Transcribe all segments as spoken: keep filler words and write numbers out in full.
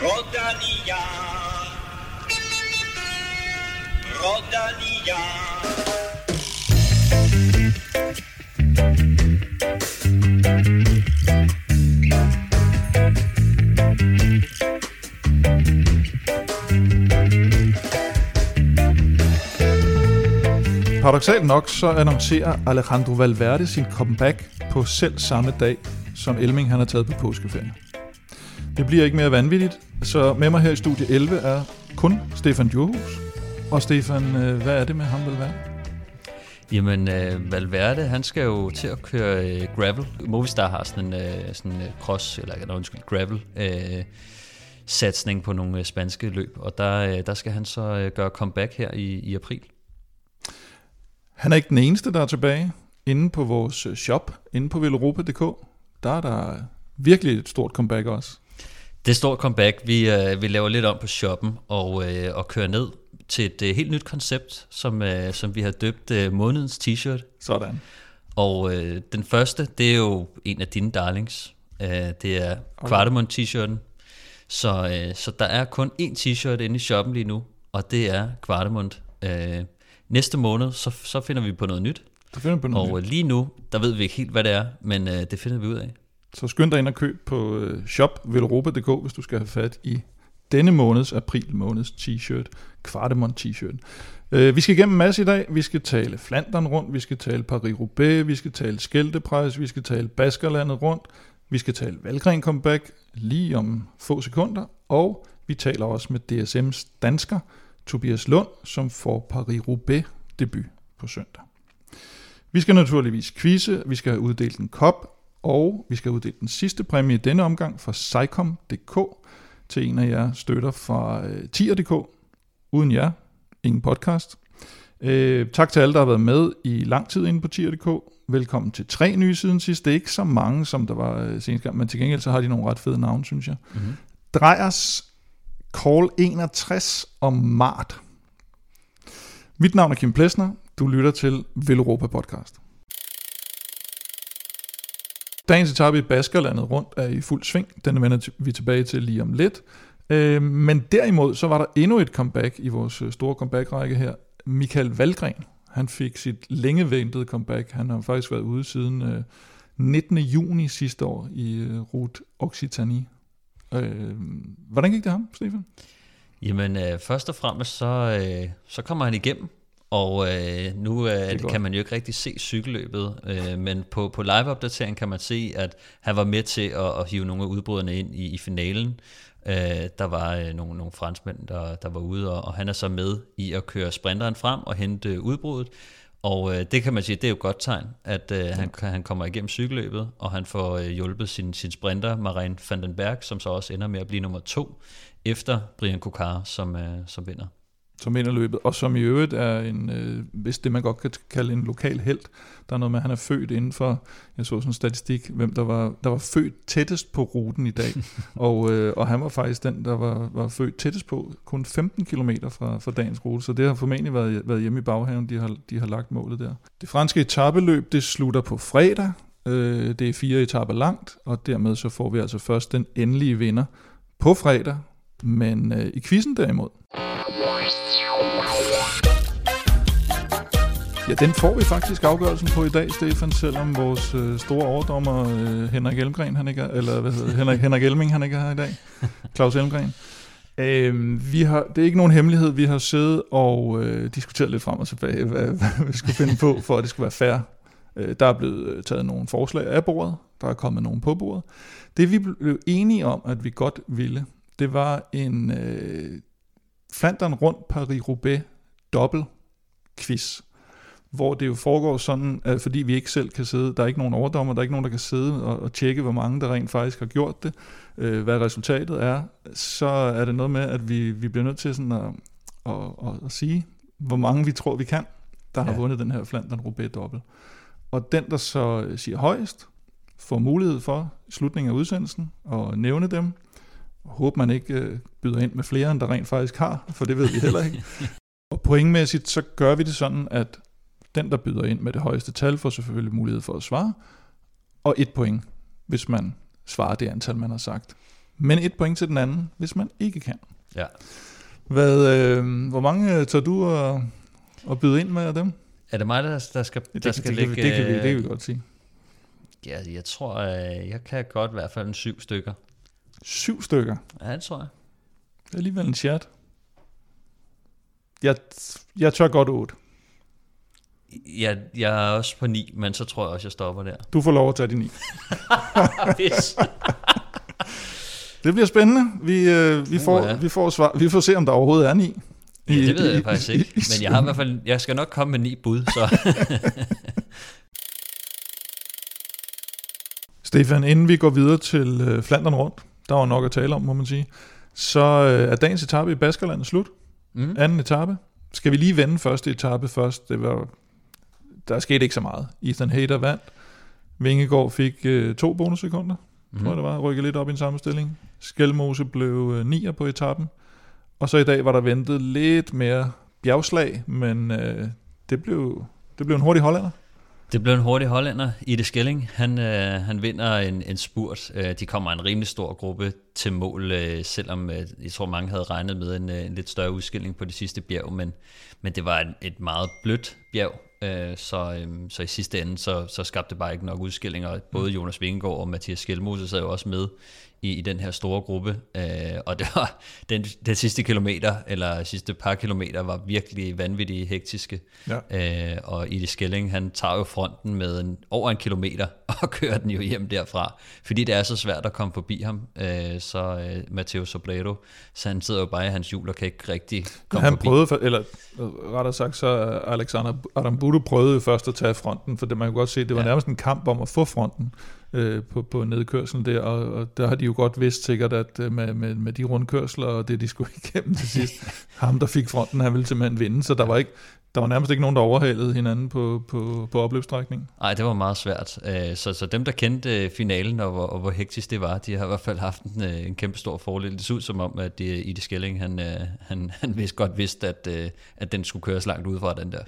Rodania. Rodania. Paradoksalt nok så annoncerer Alejandro Valverde sin comeback på selv samme dag, som Elming han har taget på påskeferie. Det bliver ikke mere vanvittigt, så med mig her i studie elleve er kun Stefan Djurhus. Og Stefan, hvad er det med ham, Valverde? Jamen, øh, Valverde, han skal jo til at køre øh, gravel. Movistar har sådan en øh, sådan, øh, cross, eller no, undskyld, gravel øh, satsning på nogle øh, spanske løb, og der, øh, der skal han så øh, gøre comeback her i, i april. Han er ikke den eneste, der er tilbage. Inde på vores shop, inde på velropa punktum d k, der er der virkelig et stort comeback også. Det er et stort comeback. Vi, øh, vi laver lidt om på shoppen og, øh, og kører ned til et øh, helt nyt koncept, som, øh, som vi har døbt øh, månedens t-shirt. Sådan. Og øh, den første, det er jo en af dine darlings. Øh, det er Quardemont t-shirten. Så, øh, så der er kun én t-shirt inde i shoppen lige nu, og det er Quardemont. Øh, næste måned, så, så finder vi på noget nyt. Så finder vi på noget og nyt. Lige nu, der ved vi ikke helt, hvad det er, men øh, det finder vi ud af. Så skynd dig ind og køb på øh, shop velropa punktum d k, hvis du skal have fat i denne måneds, april måneds t-shirt, Quardemont t-shirt. Øh, vi skal igennem en masse i dag. Vi skal tale Flandern rundt, vi skal tale Paris-Roubaix, vi skal tale Scheldeprijs, vi skal tale Baskerlandet rundt, vi skal tale Valgren comeback lige om få sekunder, og vi taler også med D S M's dansker, Tobias Lund, som får Paris-Roubaix debut på søndag. Vi skal naturligvis quizze, vi skal have uddelt en kop, og vi skal have uddelt den sidste præmie i denne omgang fra Cycom punktum d k til en af jer støtter fra uh, tier punktum d k. Uden jer, ingen podcast. Uh, tak til alle, der har været med i lang tid inde på tier punktum d k. Velkommen til tre nye siden sidst. Det er ikke så mange, som der var uh, senest gang, men til gengæld så har de nogle ret fede navne, synes jeg. Mm-hmm. Drejers, Call enogtres og Mart. Mit navn er Kim Plesner. Du lytter til Velropa Podcast. Dagens etape i Baskerlandet rundt er i fuld sving. Den vender vi tilbage til lige om lidt. Men derimod så var der endnu et comeback i vores store comeback-række her. Michael Valgren. Han fik sit længe ventede comeback. Han har faktisk været ude siden nittende juni sidste år i Route Occitanie. Hvordan gik det ham, Stefan? Jamen, øh, først og fremmest, så, øh, så kommer han igennem, og øh, nu øh, kan man jo ikke rigtig se cykelløbet, øh, men på, på live-opdatering kan man se, at han var med til at, at hive nogle af udbryderne ind i, i finalen. Øh, der var øh, nogle, nogle franskmænd, der, der var ude, og, og han er så med i at køre sprinteren frem og hente udbruddet. Og øh, det kan man sige, det er jo et godt tegn, at øh, han, han kommer igennem cykelløbet, og han får øh, hjulpet sin, sin sprinter, Marijn van den Berg, som så også ender med at blive nummer to, efter Brian Cocard, som, øh, som vinder. Som vinder løbet, og som i øvrigt er en, øh, hvis det man godt kan kalde en lokal helt. Der er noget med, at han er født inden for, jeg så sådan en statistik, hvem der var, der var født tættest på ruten i dag. og, øh, og han var faktisk den, der var, var født tættest på, kun femten kilometer fra, fra dagens rute. Så det har formentlig været, været hjemme i baghaven, de har, de har lagt målet der. Det franske etapeløb, det slutter på fredag. Øh, det er fire etaper langt, og dermed så får vi altså først den endelige vinder på fredag. Men øh, i quizzen derimod, ja, den får vi faktisk afgørelsen på i dag, Stefan, selvom vores øh, store overdommer øh, Henrik Elmgren, han ikke er, eller hvad hedder Henrik, Henrik Elming, han ikke er her i dag. Claus Elmgren. Øh, vi har, det er ikke nogen hemmelighed, vi har siddet og øh, diskuteret lidt frem og tilbage, hvad, hvad vi skulle finde på, for at det skulle være fair. Øh, der er blevet taget nogle forslag af bordet, der er kommet nogle på bordet. Det vi blev enige om, at vi godt ville, det var en øh, Flandern rundt Paris-Roubaix dobbelt quiz, hvor det jo foregår sådan, at fordi vi ikke selv kan sidde, der er ikke nogen overdommer, der er ikke nogen, der kan sidde og, og tjekke, hvor mange der rent faktisk har gjort det, øh, hvad resultatet er, så er det noget med, at vi, vi bliver nødt til sådan at, at, at, at sige, hvor mange vi tror, vi kan, der har ja. vundet den her Flandern Roubaix dobbelt. Og den, der så siger højst, får mulighed for i slutningen af udsendelsen at nævne dem. Håber man ikke øh, byder ind med flere, end der rent faktisk har, for det ved vi heller ikke. Og pointmæssigt, så gør vi det sådan, at den, der byder ind med det højeste tal, får selvfølgelig mulighed for at svare, og et point, hvis man svarer det antal, man har sagt. Men et point til den anden, hvis man ikke kan. Ja. Hvad, øh, hvor mange tager du at, at byde ind med af dem? Er det mig, der, der skal, der det, skal det, ligge... Det, det, kan vi, det kan vi godt sige. Ja, jeg tror, jeg kan godt i hvert fald en syv stykker. Syv stykker? Ja, det tror jeg. Det er alligevel en chat. Jeg, jeg tør godt otte. Jeg, jeg er også på ni, men så tror jeg også, jeg stopper der. Du får lov at tage de ni. Det bliver spændende. Vi, øh, vi, får, uh, ja. vi, får svar. vi får se, om der overhovedet er ni. Ja, det ved jeg i, faktisk ikke. Men jeg har i hvert fald, jeg skal nok komme med ni bud. Så. Stefan, inden vi går videre til øh, Flandern rundt, der var nok at tale om, må man sige, så øh, er dagens etape i Baskerlandet slut. Mm. Anden etape. Skal vi lige vende første etape først? Det var, der skete ikke så meget. Ethan Hayter vandt. Vingegaard fik øh, to bonussekunder, mm. tror jeg det var, rykket lidt op i en sammenstilling. Skelmose blev øh, nier på etappen. Og så i dag var der ventet lidt mere bjergslag, men øh, det, blev, det blev en hurtig hollander. Det blev en hurtig hollænder. Ide Skelling, han, øh, han vinder en, en spurt. Øh, de kommer en rimelig stor gruppe til mål, øh, selvom øh, jeg tror mange havde regnet med en, en lidt større udskilling på det sidste bjerg, men, men det var et, et meget blødt bjerg, øh, så, øh, så i sidste ende så, så skabte det bare ikke nok udskillinger. Både Jonas Vingegaard og Mathias Skelmose sad jo også med i, i den her store gruppe, øh, og det var den, den sidste kilometer, eller sidste par kilometer, var virkelig vanvittigt hektiske. Ja. Øh, og Ide Skelling, han tager jo fronten med en, over en kilometer, og kører den jo hjem derfra, fordi det er så svært at komme forbi ham, øh, så øh, Matteo Sobrero, så han sidder jo bare i hans hjul og kan ikke rigtig komme han forbi. Prøvede, for, eller rettere sagt, så Alexander Aramburu prøvede først at tage fronten, for det man kan godt se, det var ja. nærmest en kamp om at få fronten øh, på, på nedkørslen der, og, og der har de jo godt vidst sikkert, at med, med, med de rundkørsler og det, de skulle igennem til sidst, ham der fik fronten, han ville simpelthen vinde, så der var ikke Der var nærmest ikke nogen, der overhalede hinanden på, på, på opløbsstrækningen. Nej, det var meget svært. Så, så dem, der kendte finalen, og hvor, og hvor hektisk det var, de har i hvert fald haft en, en kæmpe stor fordel. Det så ud som om, at Ide Skelling, han, han, han vidste godt vidste, at, at den skulle køres langt ud fra den der.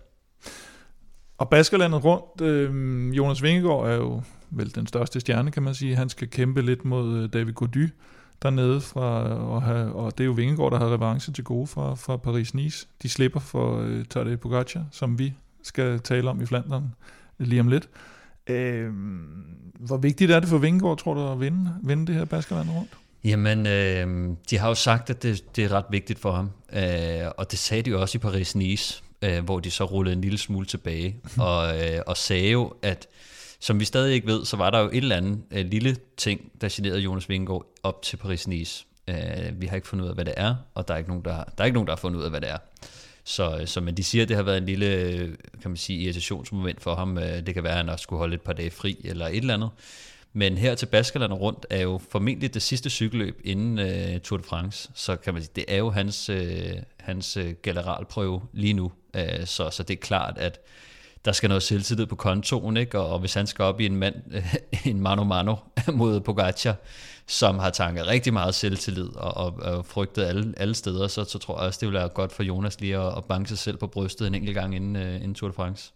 Og Baskerlandet rundt, øh, Jonas Vingegaard er jo vel den største stjerne, kan man sige. Han skal kæmpe lidt mod David Gaudu dernede fra, og, have, og det er jo Vingegaard, der har revanche til gode fra, fra Paris-Nice. De slipper for uh, Tadej Pogacar, som vi skal tale om i Flandern lige om lidt. Øh, hvor vigtigt er det for Vingegaard, tror du, at vinde, vinde det her Baskerlandet rundt? Jamen, øh, de har jo sagt, at det, det er ret vigtigt for ham, øh, og det sagde de jo også i Paris-Nice, øh, hvor de så rullede en lille smule tilbage, og, øh, og sagde jo, at som vi stadig ikke ved, så var der jo et eller andet øh, lille ting, der generede Jonas Vingegaard op til Paris-Nice. Øh, vi har ikke fundet ud af, hvad det er, og der er ikke nogen, der har, der er ikke nogen, der har fundet ud af, hvad det er. Så, så men de siger, at det har været en lille, kan man sige, irritationsmoment for ham. Det kan være, at han også skulle holde et par dage fri, eller et eller andet. Men her til Baskerlandet rundt er jo formentlig det sidste cykelløb inden uh, Tour de France, så kan man sige, det er jo hans, uh, hans uh, generalprøve lige nu. Uh, så, så det er klart, at der skal noget selvtillid på kontoen, ikke? Og, og hvis han skal op i en mand, en mano-mano mod Pogacar, som har tanket rigtig meget selvtillid og, og, og frygtet alle, alle steder, så, så tror jeg også, det vil være godt for Jonas lige at, at banke sig selv på brystet en enkelt gang inden, uh, inden Tour de France.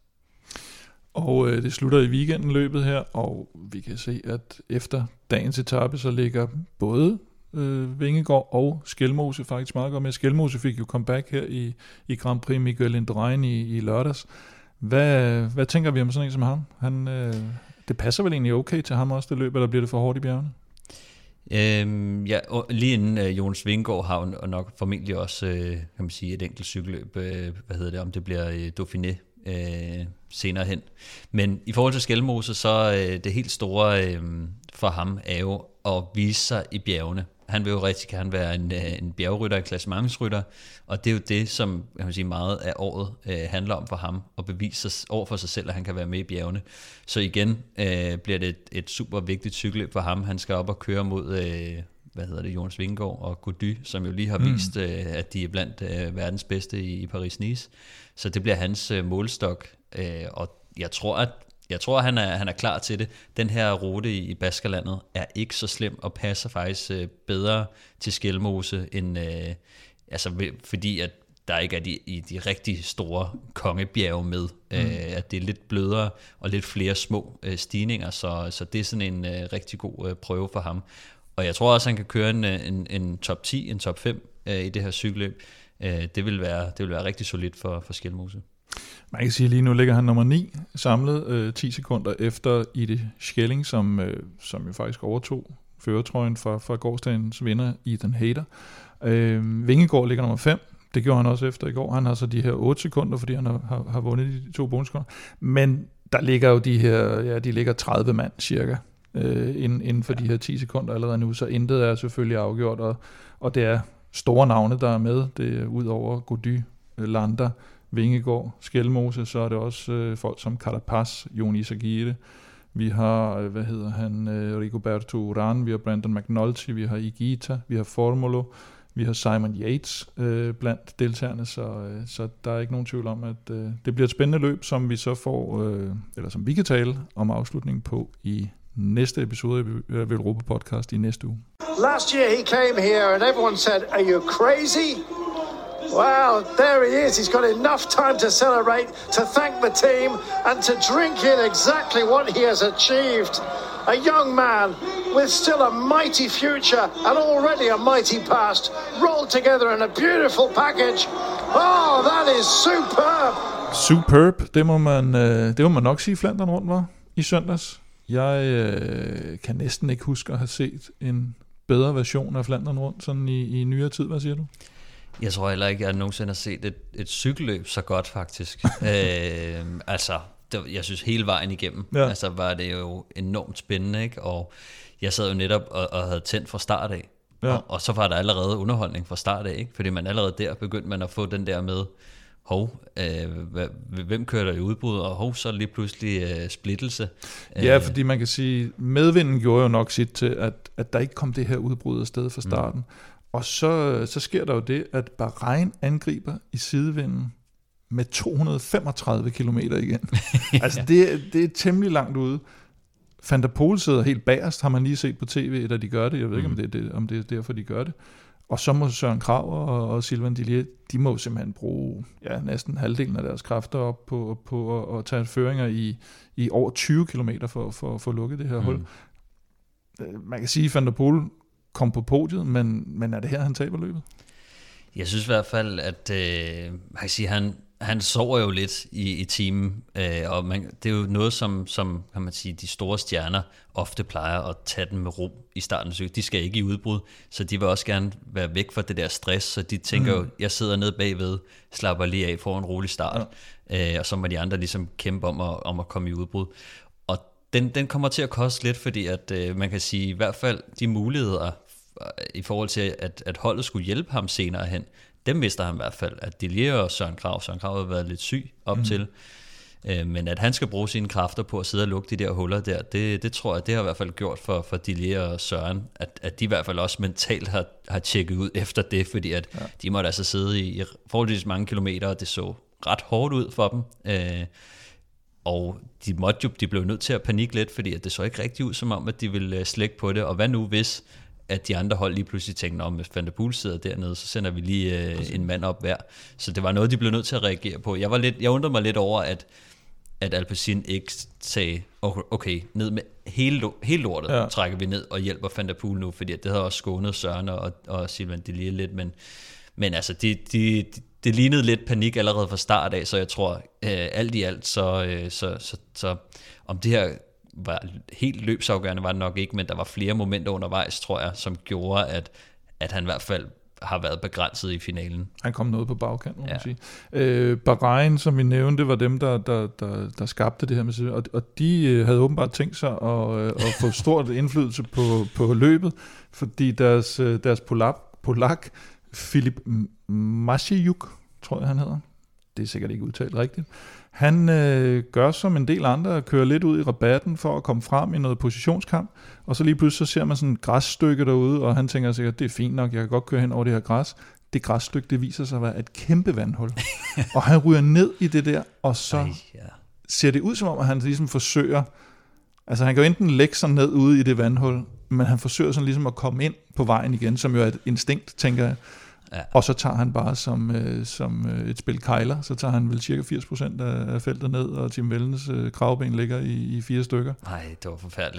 Og øh, det slutter i weekenden løbet her, og vi kan se, at efter dagens etape, så ligger både øh, Vingegaard og Skelmose faktisk meget godt med. Skelmose fik jo comeback her i, i Grand Prix Miguel Indurain i, i lørdags. Hvad, hvad tænker vi om sådan en som ham? Han, øh, det passer vel egentlig okay til ham også, det løb, eller bliver det for hårdt i bjergene? Øhm, ja, lige inden øh, Jonas Vingegaard har jo nok formentlig også øh, kan man sige, et enkelt cykelløb, øh, hvad hedder det, om det bliver øh, Dauphiné øh, senere hen. Men i forhold til Skelmose, så øh, det helt store øh, for ham er jo at vise sig i bjergene. Han vil jo rigtig gerne være en, en bjergrytter, en klassementsrytter, og det er jo det, som kan man sige, meget af året øh, handler om for ham, at bevise sig over for sig selv, at han kan være med i bjergene. Så igen øh, bliver det et, et super vigtigt cykelløb for ham. Han skal op og køre mod øh, hvad hedder det, Jonas Vingegaard og Gaudu, som jo lige har mm. vist, øh, at de er blandt øh, verdens bedste i, i Paris-Nice. Så det bliver hans øh, målstok, øh, og jeg tror, at Jeg tror, han er, han er klar til det. Den her rute i, i Baskerlandet er ikke så slem og passer faktisk øh, bedre til Skelmose, end, øh, altså, fordi at der ikke er de, i de rigtig store kongebjerge med. Mm. Øh, at det er lidt blødere og lidt flere små øh, stigninger, så, så det er sådan en øh, rigtig god øh, prøve for ham. Og jeg tror også, han kan køre en, en, en top ti, en top fem øh, i det her cykelløb. Øh, det, vil være, det vil være rigtig solidt for, for Skjelmose. Man kan sige, at lige nu ligger han nummer ni samlet øh, ti sekunder efter Ide Schelling, som, øh, som jo faktisk overtog førertrøjen fra, fra gårsdagens vinder Ethan Hayter. Øh, Vingegaard ligger nummer fem. Det gjorde han også efter i går. Han har så de her otte sekunder, fordi han har, har, har vundet de to bonussekunder. Men der ligger jo de her, ja, de ligger tredive mand cirka, øh, inden, inden for ja. de her ti sekunder allerede nu. Så intet er selvfølgelig afgjort, og, og det er store navne, der er med. Det er ud over Gody, Landa, Vingegaard, Skjelmose, så er det også øh, folk som Carapaz, Jon Izagirre. Vi har, øh, hvad hedder han, øh, Rigoberto Urán, vi har Brandon McNulty, vi har Higuita, vi har Formolo, vi har Simon Yates øh, blandt deltagerne, så, øh, så der er ikke nogen tvivl om, at øh, det bliver et spændende løb, som vi så får, øh, eller som vi kan tale om afslutningen på i næste episode af Velropa Podcast i næste uge. Last year he came here and everyone said, "Are you crazy?" Well, there he is. He's got enough time to celebrate, to thank the team, and to drink in exactly what he has achieved. A young man with still a mighty future and already a mighty past, rolled together in a beautiful package. Oh, that is superb! Superb, det må man, det må man nok sige, Flandern rundt var i søndags. Jeg øh, kan næsten ikke huske at have set en bedre version af Flandern rundt sådan i, i nyere tid. Hvad siger du? Jeg tror heller ikke, at jeg nogensinde har set et, et cykelløb så godt, faktisk. øh, altså, det, jeg synes hele vejen igennem, ja. altså var det jo enormt spændende, ikke? Og jeg sad jo netop og, og havde tændt fra start af, ja. og, og så var der allerede underholdning fra start af, ikke? Fordi man allerede der begyndte man at få den der med, hov, øh, hvem kører der i udbrud, og hov, så lige pludselig øh, splittelse. Ja, fordi man kan sige, medvinden gjorde jo nok sit til, at, at der ikke kom det her udbrud af sted fra starten. Mm. Og så, så sker der jo det, at Bahrain angriber i sidevinden med to hundrede og femogtredive kilometer igen. altså det, det er temmelig langt ude. Van der Poel sidder helt bagerst, har man lige set på tv, da de gør det. Jeg ved ikke, mm. om, det er det, om det er derfor, de gør det. Og så må Søren Kragh og, og Sylvain Dillier, de må simpelthen bruge ja, næsten halvdelen af deres kræfter op på, på at, at tage føringer i, i over tyve kilometer for, for at få lukket det her mm. hul. Man kan sige, at Van der Poel kom på podiet, men, men er det her, han taber løbet? Jeg synes i hvert fald, at øh, man kan sige, han, han sover jo lidt i, i teamen, øh, og man, det er jo noget, som, som kan man sige, de store stjerner ofte plejer at tage den med ro i starten. Så de skal ikke i udbrud, så de vil også gerne være væk fra det der stress, så de tænker mm. jo, jeg sidder nede bagved, slapper lige af, får en rolig start, ja. øh, og så må de andre ligesom kæmpe om at, om at komme i udbrud. Den, den kommer til at koste lidt, fordi at øh, man kan sige, i hvert fald de muligheder i forhold til, at, at holdet skulle hjælpe ham senere hen, dem mister han i hvert fald. At Dillier og Søren Kragh, Søren Kragh har været lidt syg op mm. til, øh, men at han skal bruge sine kræfter på at sidde og lukke de der huller der, det, det tror jeg, det har i hvert fald gjort for, for Dillier og Søren, at, at de i hvert fald også mentalt har, har tjekket ud efter det, fordi at ja. de måtte altså sidde i, i forholdsvis mange kilometer, og det så ret hårdt ud for dem. Øh, Og de måtte jo, de blev nødt til at panikke lidt, fordi at det så ikke rigtig ud som om, at de ville slække på det. Og hvad nu hvis, at de andre hold lige pludselig tænkte, om hvis Van der Poel sidder dernede, så sender vi lige øh, en mand op hver. Så det var noget, de blev nødt til at reagere på. Jeg var lidt, jeg undrede mig lidt over, at, at Alpecin ikke sagde, okay, ned med hele, hele lortet, ja. trækker vi ned og hjælper Van der Poel nu, fordi det havde også skånet Søren og, og Sylvain Dillier lidt, men, men altså, de, de, de det lignede lidt panik allerede fra start af, så jeg tror, øh, alt i alt, så, øh, så, så, så om det her var helt løbsafgørende, var det nok ikke, men der var flere momenter undervejs, tror jeg, som gjorde, at, at han i hvert fald har været begrænset i finalen. Han kom noget på bagkant, må man ja. sige. Øh, Bahrain, som vi nævnte, var dem, der, der, der, der skabte det her med, og, og de havde åbenbart tænkt sig at, at få stort indflydelse på, på løbet, fordi deres, deres polak, polak Filip Masiejuk, tror jeg han hedder. Det er sikkert ikke udtalt rigtigt. Han øh, gør som en del andre, kører lidt ud i rabatten for at komme frem i noget positionskamp, og så lige pludselig så ser man sådan et græsstykke derude, og han tænker sikkert, det er fint nok, jeg kan godt køre hen over det her græs. Det græsstykke, det viser sig at være et kæmpe vandhul. Og han ryger ned i det der, og så Ej, ja. ser det ud som om, at han ligesom forsøger, altså han kan jo enten lægge sig ned ude i det vandhul, men han forsøger sådan ligesom at komme ind på vejen igen, som jo er et instinkt, tænker jeg. Ja. Og så tager han bare som, øh, som øh, et spil kejler, så tager han vel cirka firs procent af, af feltet ned, og Tim Wellens øh, kravben ligger i, i fire stykker. Nej, det var forfærdeligt.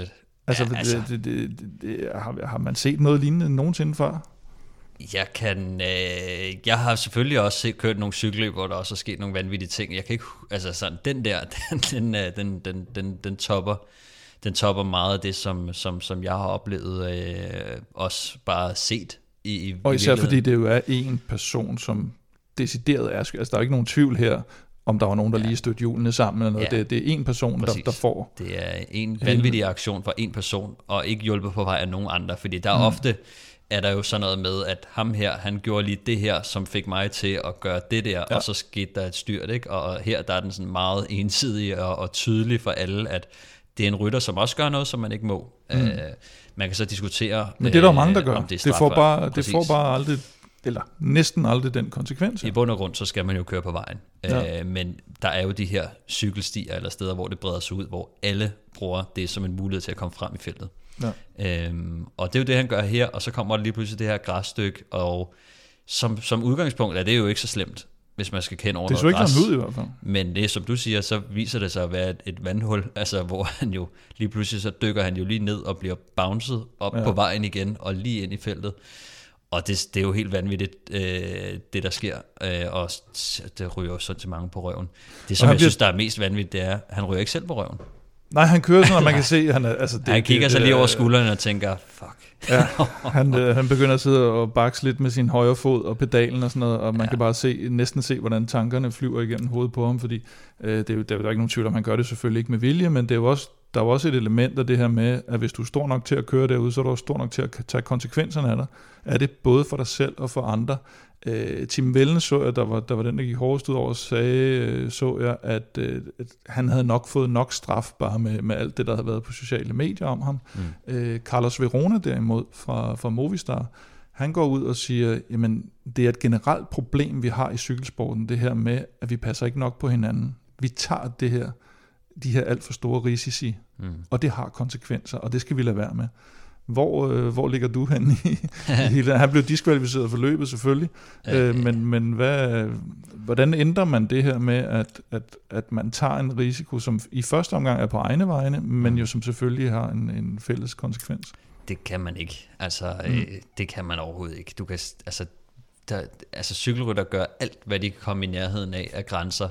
Altså, ja, altså det, det, det, det, har, har man set noget lignende nogensinde før? Jeg kan, øh, jeg har selvfølgelig også set, kørt nogle cykelløb, hvor der også er sket nogle vanvittige ting. Jeg kan ikke, altså sådan, den der, den, den, den, den, den, den topper, den topper meget af det, som, som, som jeg har oplevet, øh, også bare set i, i og især fordi det jo er en person, som decideret er, altså der er ikke nogen tvivl her, om der var nogen, der ja. lige stødte hjulene sammen eller noget. Ja. Det, det er en person, der, der får. Det er en vanvittig aktion for en person, og ikke hjulpet på vej af nogen andre, fordi der er mm. ofte, er der jo sådan noget med, at ham her, han gjorde lige det her, som fik mig til at gøre det der, ja. og så skete der et styrt, ikke? Og her der er den sådan meget ensidig og, og tydelig for alle, at det er en rytter, som også gør noget, som man ikke må. Mm. Uh, man kan så diskutere, men det er der jo mange, der gør. Om det, det, får bare, det får bare aldrig, eller næsten aldrig den konsekvens. I bund og grund, så skal man jo køre på vejen. Ja. Uh, men der er jo de her cykelstier, eller steder, hvor det breder sig ud, hvor alle bruger det som en mulighed til at komme frem i feltet. Ja. Øhm, og det er jo det, han gør her, og så kommer der lige pludselig det her græsstykke, og som, som udgangspunkt er det jo ikke så slemt, hvis man skal kende over det noget græs. Det så ikke ud i hvert fald. Men det, som du siger, så viser det sig at være et, et vandhul, altså hvor han jo lige pludselig så dykker han jo lige ned og bliver bounced op ja. på vejen igen, og lige ind i feltet. Og det, det er jo helt vanvittigt, øh, det der sker, øh, og det ryger jo sådan til mange på røven. Det som jeg bliver... synes, der er mest vanvittigt, det er, han ryger ikke selv på røven. Nej, han kører sådan, at man kan se, han er, altså det, han kigger det, sig det, lige over skuldrene og tænker, fuck. Ja, han, øh, han begynder at sidde og bakse lidt med sin højre fod og pedalen og sådan noget, og man ja. kan bare se, næsten se, hvordan tankerne flyver igennem hovedet på ham, fordi øh, det er jo, der er jo ikke nogen tvivl om, han gør det selvfølgelig ikke med vilje, men det er jo også, der er jo også et element af det her med, at hvis du er stor nok til at køre derude, så er du også stor nok til at tage konsekvenserne af dig. Er det både for dig selv og for andre? Øh, Tim Wellens så jeg, der var, der var den, der gik hårdest ud over, sagde, øh, så jeg, at, øh, at han havde nok fået nok straf bare med, med alt det, der havde været på sociale medier om ham. Mm. Øh, Carlos Verona derimod fra, fra Movistar, han går ud og siger, jamen det er et generelt problem, vi har i cykelsporten, det her med, at vi passer ikke nok på hinanden. Vi tager det her, de her alt for store risici, mm. og det har konsekvenser, og det skal vi lade være med. Hvor, øh, hvor ligger du henne i, i hele? Han blev diskvalificeret for løbet selvfølgelig, øh, men, men hvad, hvordan ændrer man det her med, at, at, at man tager en risiko, som i første omgang er på egne vegne, men jo som selvfølgelig har en, en fælles konsekvens? Det kan man ikke. Altså, mm. øh, det kan man overhovedet ikke. Du kan, altså, der, altså cykelrytter gør alt, hvad de kan komme i nærheden af af grænser.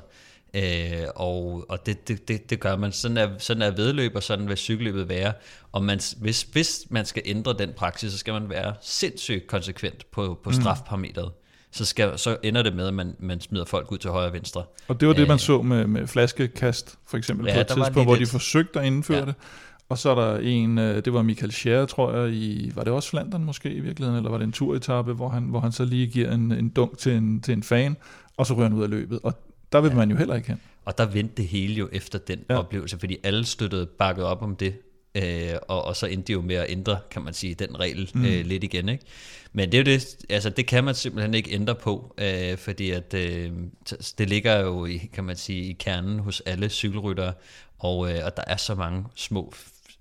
Øh, og og det, det, det, det gør man. Sådan er, sådan er vedløb, og sådan vil cykelløbet være. Og man, hvis, hvis man skal ændre den praksis, så skal man være sindssygt konsekvent på, på strafparametret. Så, skal, så ender det med, at man, man smider folk ud til højre og venstre. Og det var det, man så med, med flaskekast, for eksempel, ja, på et tidspunkt, hvor lidt... de forsøgte at indføre ja. det. Og så er der en, det var Michael Scher, tror jeg, i, var det også Flandern måske i virkeligheden, eller var det en turetappe, hvor han, hvor han så lige giver en, en dunk til en, til en fan, og så ryger han ud af løbet. Og der vil ja. man jo heller ikke hen. Og der vendte det hele jo efter den ja. oplevelse, fordi alle støttede bakket op om det, øh, og, og så endte det jo med at ændre, kan man sige, den regel mm. øh, lidt igen, ikke? Men det er jo det, altså det kan man simpelthen ikke ændre på, øh, fordi at øh, det ligger jo i, kan man sige, i kernen hos alle cykelryttere, og, øh, og der er så mange små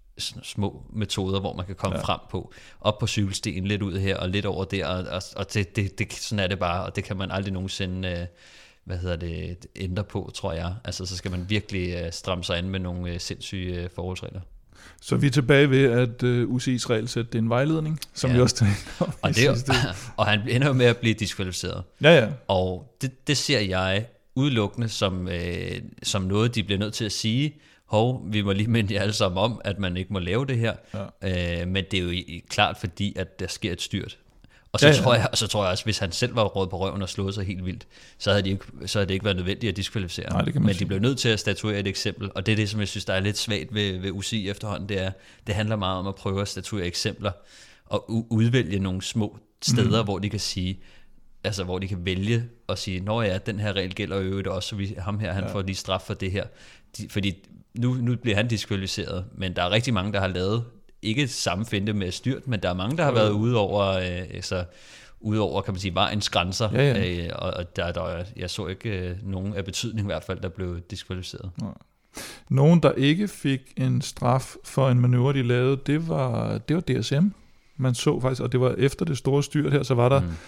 små metoder, hvor man kan komme ja. frem på, op på cykelstien, lidt ud her og lidt over der, og, og, og det, det, det, sådan er det bare, og det kan man aldrig nogensinde øh, hvad hedder det, ændre på, tror jeg. Altså, så skal man virkelig uh, stramme sig an med nogle uh, sindssyge uh, forholdsregler. Så vi er tilbage ved, at uh, U C I's regelsæt, det er en vejledning, som ja. vi også tager om og, det er, og han ender jo med at blive diskvalificeret. Ja, ja. Og det, det ser jeg udelukkende som, uh, som noget, de bliver nødt til at sige, hov, vi må lige minde jer alle sammen om, at man ikke må lave det her. Ja. Uh, men det er jo i, klart fordi, at der sker et styrt. Og så, ja, ja. Tror jeg, så tror jeg også, hvis han selv var råd på røven og slået sig helt vildt, så havde, de ikke, så havde det ikke været nødvendigt at diskvalificere. Nej, men sige. De blev nødt til at statuere et eksempel, og det er det, som jeg synes, der er lidt svagt ved, ved U C I efterhånden, det er, det handler meget om at prøve at statuere eksempler, og u- udvælge nogle små steder, mm. hvor de kan sige, altså hvor de kan vælge og sige, nå ja, den her regel gælder jo det også, så vi, ham her, han ja. får lige straf for det her. De, fordi nu, nu bliver han diskvalificeret, men der er rigtig mange, der har lavet ikke samme finte med styrt, men der er mange, der har været ude over, øh, altså, ude over, kan man sige, vejens grænser, ja, ja. Øh, og der, der, jeg så ikke øh, nogen af betydning i hvert fald, der blev diskvalificeret. Ja. Nogen, der ikke fik en straf for en manøvre, de lavede, det var, det var D S M. Man så faktisk, og det var efter det store styrt her, så var der,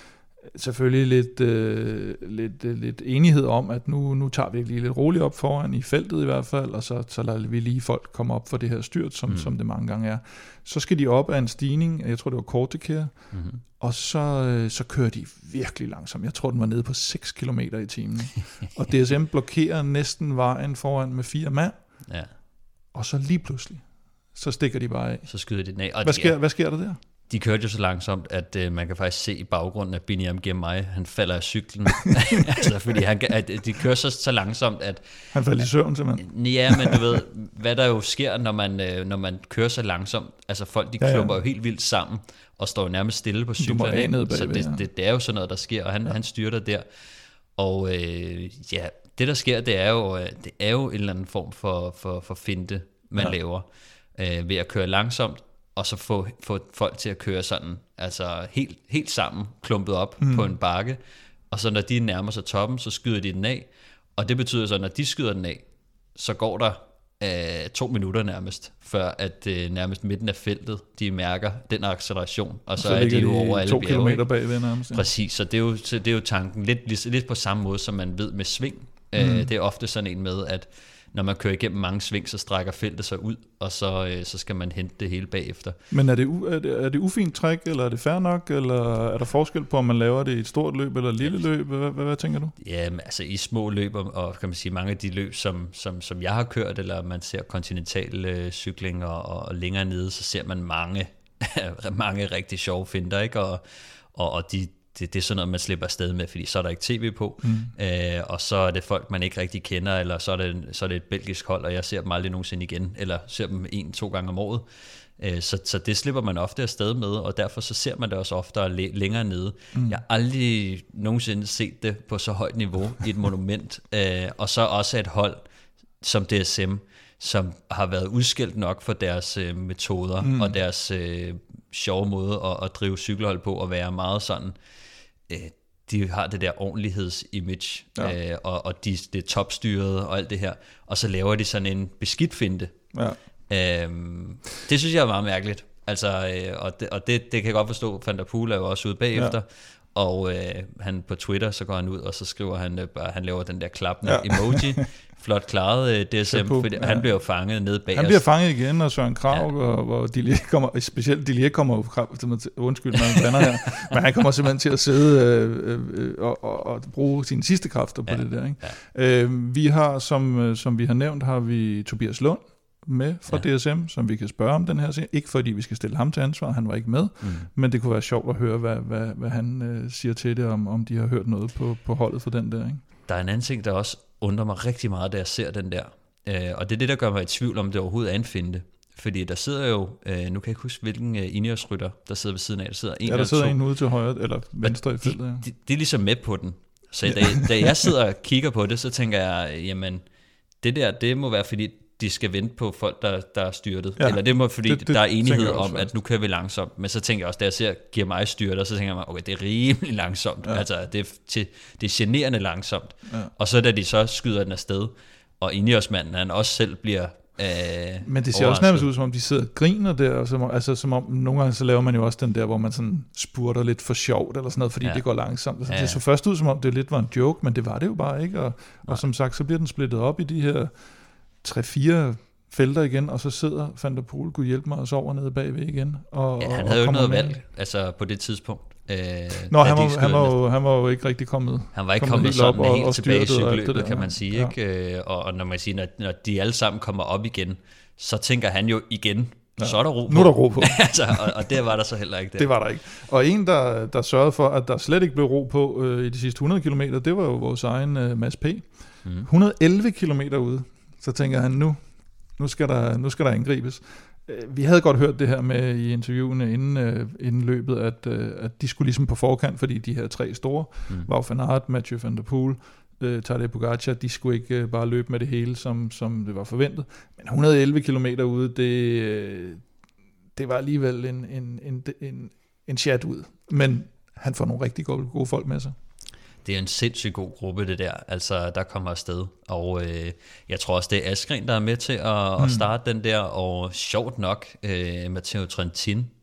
selvfølgelig lidt, øh, lidt, øh, lidt enighed om, at nu, nu tager vi lige lidt roligt op foran i feltet i hvert fald, og så, så lader vi lige folk komme op for det her styrt, som, mm. som det mange gange er. Så skal de op af en stigning, jeg tror det var Kortekær, mm-hmm. og så, øh, så kører de virkelig langsomt. Jeg tror den var nede på seks kilometer i timen. Og D S M blokerer næsten vejen foran med fire mand, ja. Og så lige pludselig, så stikker de bare af. Så skyder de den af. Og hvad, de, sker, hvad sker der der? De kørte jo så langsomt, at øh, man kan faktisk se i baggrunden af Biniam Girmay, han falder af cyklen. Altså, fordi han, at de kører så, så langsomt, at... Han falder i søvn simpelthen. Ja, men du ved, hvad der jo sker, når man, øh, når man kører så langsomt. Altså folk, de klumper ja, ja. jo helt vildt sammen, og står nærmest stille på cyklen. Så det, det, det er jo sådan noget, der sker, og han, ja. han styrter der. Og øh, ja, det der sker, det er jo, det er jo en eller anden form for, for, for finte, man ja. laver øh, ved at køre langsomt, og så få, få folk til at køre sådan, altså helt, helt sammen, klumpet op mm. på en bakke, og så når de nærmer sig toppen, så skyder de den af, og det betyder så, at når de skyder den af, så går der øh, to minutter nærmest, før at øh, nærmest midten af feltet, de mærker den acceleration, og så, så er de jo over alle to kilometer bagved nærmest. Ja. Præcis, så det er jo, så det er jo tanken, lidt, lidt på samme måde, som man ved med sving. Mm. Øh, det er ofte sådan en med, at når man kører igennem mange sving, så strækker feltet sig ud, og så, øh, så skal man hente det hele bagefter. Men er det, u- er det, er det ufint træk, eller er det fair nok, eller er der forskel på, om man laver det i et stort løb eller et lille ja. løb? Hvad, hvad, hvad tænker du? Ja, altså i små løb, og kan man sige, mange af de løb, som, som, som jeg har kørt, eller man ser kontinental øh, cykling og, og længere nede, så ser man mange, mange rigtig sjove finter, ikke? Og, og, og de Det, det er sådan noget, man slipper afsted med, fordi så er der ikke tv på, mm. øh, og så er det folk, man ikke rigtig kender, eller så er, det, så er det et belgisk hold, og jeg ser dem aldrig nogensinde igen, eller ser dem en, to gange om året. Øh, så, så det slipper man ofte afsted med, og derfor så ser man det også oftere læ- længere nede. Mm. Jeg har aldrig nogensinde set det på så højt niveau i et monument, øh, og så også et hold som D S M, som har været udskilt nok for deres øh, metoder, mm. og deres øh, sjove måde at, at drive cykelhold på, og være meget sådan, de har det der ordentligheds-image, ja. øh, og, og de, det er topstyret og alt det her, og så laver de sådan en beskidt finte. Ja. Øhm, det synes jeg er meget mærkeligt. Altså, øh, og det, og det, det kan jeg godt forstå, Van der Poel er jo også ude bagefter, ja. og øh, han på Twitter, så går han ud, og så skriver han, øh, bare, han laver den der klappende ja. emoji. Flot klaret øh, D S M, fordi ja. han bliver jo fanget ned bag Han bliver fanget igen, og Søren Krag, ja. og, hvor Dillier kommer, specielt Dillier kommer jo, undskyld, når han blander her, men han kommer simpelthen til at sidde øh, øh, og, og, og bruge sine sidste kræfter på ja. det der. Ikke? Ja. Øh, vi har, som, som vi har nævnt, har vi Tobias Lund med fra ja. D S M, som vi kan spørge om den her scene. Ikke fordi vi skal stille ham til ansvar, han var ikke med, mm. men det kunne være sjovt at høre, hvad, hvad, hvad han øh, siger til det, om, om de har hørt noget på, på holdet for den der. Ikke? Der er en anden ting, der også undrer mig rigtig meget, da jeg ser den der. Øh, og det er det, der gør mig i tvivl om, det overhovedet er en finte. Fordi der sidder jo, øh, nu kan jeg ikke huske, hvilken øh, Ineos-rytter, der sidder ved siden af. Der sidder en ja, der sidder to. en ude til højre, eller venstre i feltet. Ja. De, de, de er ligesom med på den. Så da, da jeg sidder og kigger på det, så tænker jeg, jamen, det der, det må være, fordi de skal vente på folk, der, der er styrtet. Ja, eller det må fordi, det, det, der er enighed om, at nu kører vi langsomt. Men så tænker jeg også, da jeg ser giver mig styrtet, så tænker jeg, okay, det er rimelig langsomt. Ja. Altså, det er, til, det er generende langsomt. Ja. Og så da de så skyder den afsted, og Ineos-manden, han også selv bliver øh, men det ser også nærmest ud, som om de sidder og griner der, og som, altså som om, nogle gange så laver man jo også den der, hvor man sådan spurter lidt for sjovt, eller sådan noget, fordi ja. det går langsomt. Altså, ja. Det så først ud, som om det lidt var en joke, men det var det jo bare ikke. Og, og som sagt, så bliver den splittet op i de her tre-fire felter igen, og så sidder Van der Poel, kunne hjælpe mig, og sover nede bagved igen. Og, ja, han havde jo ikke noget valg, altså på det tidspunkt. Øh, Nå, han var, han, var jo, han var jo ikke rigtig kommet. Han var ikke kommet, kommet sådan helt, helt tilbage i cykelløbet, kan man sige. Ja. Ikke? Og, og når man siger, når, når de alle sammen kommer op igen, så tænker han jo igen, ja. så er der ro på. Nu er der ro på. altså, og, og det var der så heller ikke. Der. Det var der ikke. Og en, der, der sørgede for, at der slet ikke blev ro på øh, i de sidste hundrede kilometer, det var jo vores egen øh, Mads P. Mm. et hundrede og elleve kilometer ude. Så tænker han, nu, nu, skal der, nu skal der indgribes. Vi havde godt hørt det her med i interviewene inden, inden løbet, at, at de skulle ligesom på forkant, fordi de her tre store, mm. Wout van Aert, Mathieu van der Poel, uh, Tadej Pogacar, de skulle ikke bare løbe med det hele, som, som det var forventet. Men et hundrede og elleve kilometer ude, det, det var alligevel en, en, en, en, en chat ud. Men han får nogle rigtig gode, gode folk med sig. Det er en sindssygt god gruppe, det der, altså der kommer afsted, og øh, jeg tror også, det er Askren, der er med til at, mm. at starte den der, og sjovt nok, øh, Matteo Trentin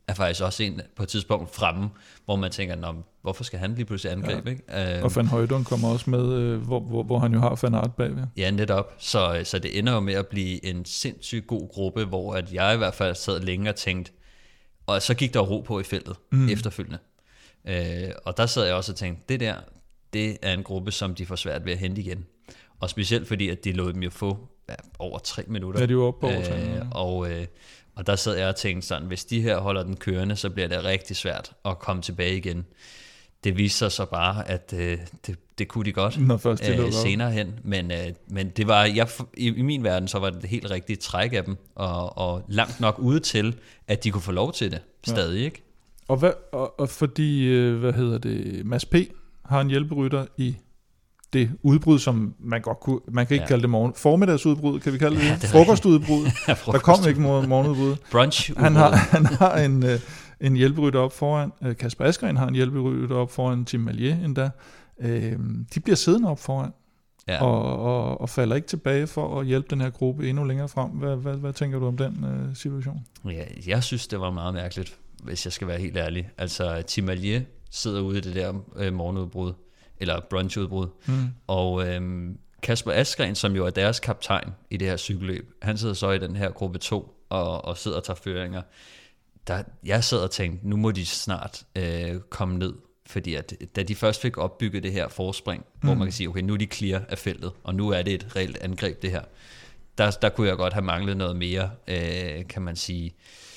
er faktisk også en på et tidspunkt fremme, hvor man tænker, Nå, hvorfor skal han lige pludselig angribe? Ja. Ikke? Og Van Højdon kommer også med, hvor, hvor, hvor han jo har Van Aert bagved. Ja, netop. Så, så det ender jo med at blive en sindssygt god gruppe, hvor at jeg i hvert fald sad længe og tænkte, og så gik der ro på i feltet mm. efterfølgende. Øh, og der sad jeg også og tænkte, det der, det er en gruppe, som de får svært ved at hente igen. Og specielt fordi, at de lod dem jo få ja, over tre minutter. Ja, de var oppe på over tre minutter. Øh, og, øh, og der sad jeg og tænkte sådan, hvis de her holder den kørende, så bliver det rigtig svært at komme tilbage igen. Det viste sig så bare, at øh, det, det kunne de godt Når først de øh, senere hen. Men, øh, men det var, jeg, i, i min verden, så var det det helt rigtige træk af dem, og, og langt nok ude til, at de kunne få lov til det stadig, ja. Ikke? Og, hvad, og, og fordi, hvad hedder det, Mads P. har en hjælperytter i det udbrud, som man godt kunne, man kan ikke ja. kalde det morgen, formiddagsudbrud, kan vi kalde det, ja, det frokostudbrud. Ja, frokost. Der kom ikke morgenudbrud. Brunch. Han har, han har en, en hjælperytter op foran, Kasper Asgreen har en hjælperytter op foran Tim Mallier endda. De bliver siddende op foran, ja. og, og, og falder ikke tilbage for at hjælpe den her gruppe endnu længere frem. Hvad, hvad, hvad tænker du om den uh, situation? Ja, jeg synes, det var meget mærkeligt, hvis jeg skal være helt ærlig. Altså, Tim Mallier sidder ude i det der øh, morgenudbrud, eller brunchudbrud, mm. og øhm, Kasper Asgreen, som jo er deres kaptajn i det her cykelløb, han sidder så i den her gruppe to, og, og sidder og tager føringer. Der, jeg sad og tænkte, nu må de snart øh, komme ned, fordi at, da de først fik opbygget det her forspring, mm. hvor man kan sige, okay, nu er de clear af feltet, og nu er det et reelt angreb det her, der, der kunne jeg godt have manglet noget mere, øh, kan man sige,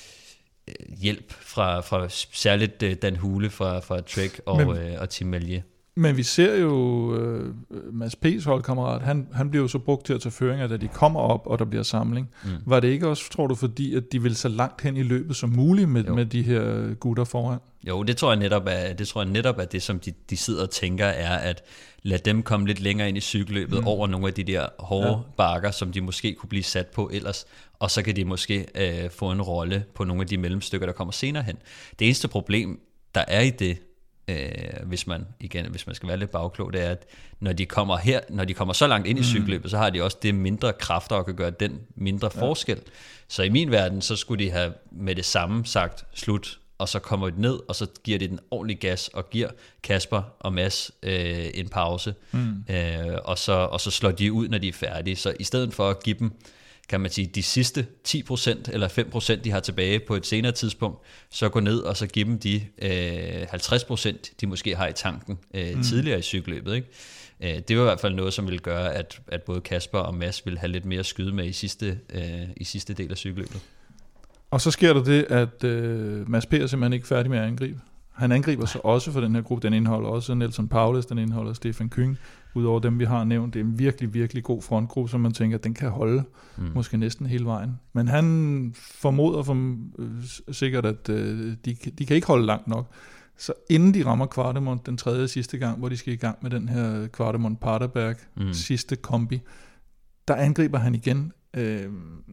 hjælp fra, fra særligt uh, Dan Hule fra, fra Trek og, men, øh, og Tim Mallier. Men vi ser jo øh, Mads P's holdkammerat, han, han bliver jo så brugt til at tage føringer, da de kommer op, og der bliver samling. Mm. Var det ikke også, tror du, fordi at de vil så langt hen i løbet som muligt med, med de her gutter foran? Jo, det tror jeg netop er det, tror jeg netop er det som de, de sidder og tænker, er at lade dem komme lidt længere ind i cykelløbet mm. over nogle af de der hårde ja. bakker, som de måske kunne blive sat på ellers, og så kan de måske øh, få en rolle på nogle af de mellemstykker, der kommer senere hen. Det eneste problem, der er i det, øh, hvis man igen, hvis man skal være lidt bagklog, det er, at når de kommer her, når de kommer så langt ind i cykelløbet, så har de også det mindre kræfter og kan gøre den mindre ja. forskel. Så i min verden, så skulle de have med det samme sagt slut, og så kommer de ned, og så giver de den ordentlig gas, og giver Kasper og Mads øh, en pause, mm. øh, og, så, og så slår de ud, når de er færdige. Så i stedet for at give dem, kan man sige, de sidste ti procent eller fem procent, de har tilbage på et senere tidspunkt, så gå ned og så give dem de øh, halvtreds procent, de måske har i tanken øh, mm. tidligere i cykelløbet. Ikke? Øh, det var i hvert fald noget, som ville gøre, at, at både Kasper og Mads ville have lidt mere skyde med i sidste, øh, i sidste del af cykelløbet. Og så sker der det, at øh, Mads P. er simpelthen ikke færdig med at angribe. Han angriber så også for den her gruppe. Den indeholder også Nelson Paulus, den indeholder Stefan Küng. Udover dem, vi har nævnt. Det er en virkelig, virkelig god frontgruppe, som man tænker, den kan holde mm. måske næsten hele vejen. Men han formoder for, øh, sikkert, at øh, de, de kan ikke holde langt nok. Så inden de rammer Kvartemont den tredje sidste gang, hvor de skal i gang med den her Kvartemont-Paterberg mm. sidste kombi, der angriber han igen. Øh,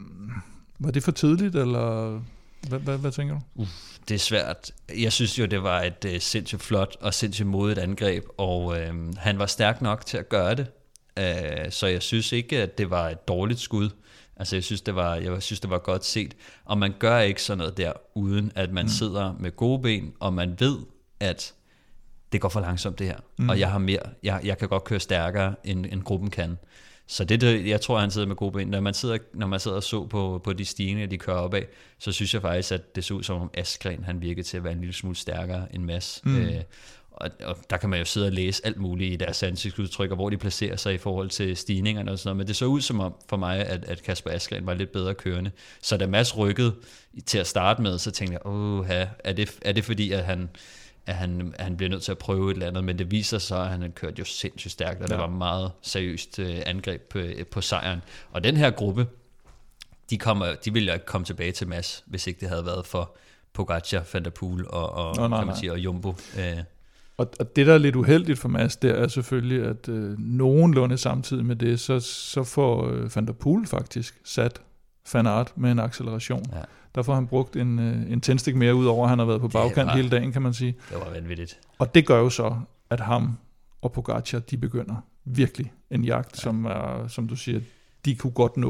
Var det for tidligt, eller hvad, hvad, hvad tænker du? Uf, det er svært. Jeg synes jo, det var et uh, sindssygt flot og sindssygt modigt angreb, og uh, han var stærk nok til at gøre det. Uh, så jeg synes ikke, at det var et dårligt skud. Altså jeg synes, det var, jeg synes, det var godt set. Og man gør ikke sådan noget der, uden at man mm. sidder med gode ben, og man ved, at det går for langsomt det her. Mm. Og jeg har mere. Jeg, jeg kan godt køre stærkere, end, end gruppen kan. Så det, det, jeg tror, han sidder med gode ben. Når man sidder, når man sidder og så på, på de stigninger, de kører opad, så synes jeg faktisk, at det så ud som om Asgreen, han virkede til at være en lille smule stærkere end Mads. Mm. Øh, og, og der kan man jo sidde og læse alt muligt i deres ansigtsudtryk, og hvor de placerer sig i forhold til stigningerne og sådan noget. Men det så ud som om for mig, at, at Kasper Asgreen var lidt bedre kørende. Så da Mads rykkede til at starte med, så tænkte jeg, åh, er det, er det fordi, at han... at han, at han bliver nødt til at prøve et eller andet, men det viser sig, at han har kørt jo sindssygt stærkt, og ja. det var meget seriøst øh, angreb på, øh, på sejren. Og den her gruppe, de, kommer, de ville jo ikke komme tilbage til Mads, hvis ikke det havde været for Pogacar, Van der Poel og, og, Nå, nej, kan man sige, og Jumbo. Øh. Og, og det, der er lidt uheldigt for Mads, det er selvfølgelig, at øh, nogenlunde samtidig med det, så, så får øh, Van der Poel faktisk sat Van Aert med en acceleration. Ja. Der får han brugt en, en tændstik mere, ud over at han har været på bagkant var, hele dagen, kan man sige. Det var vanvittigt. Og det gør jo så, at ham og Pogacar, de begynder virkelig en jagt, ja. som er, som du siger, de kunne godt nå det.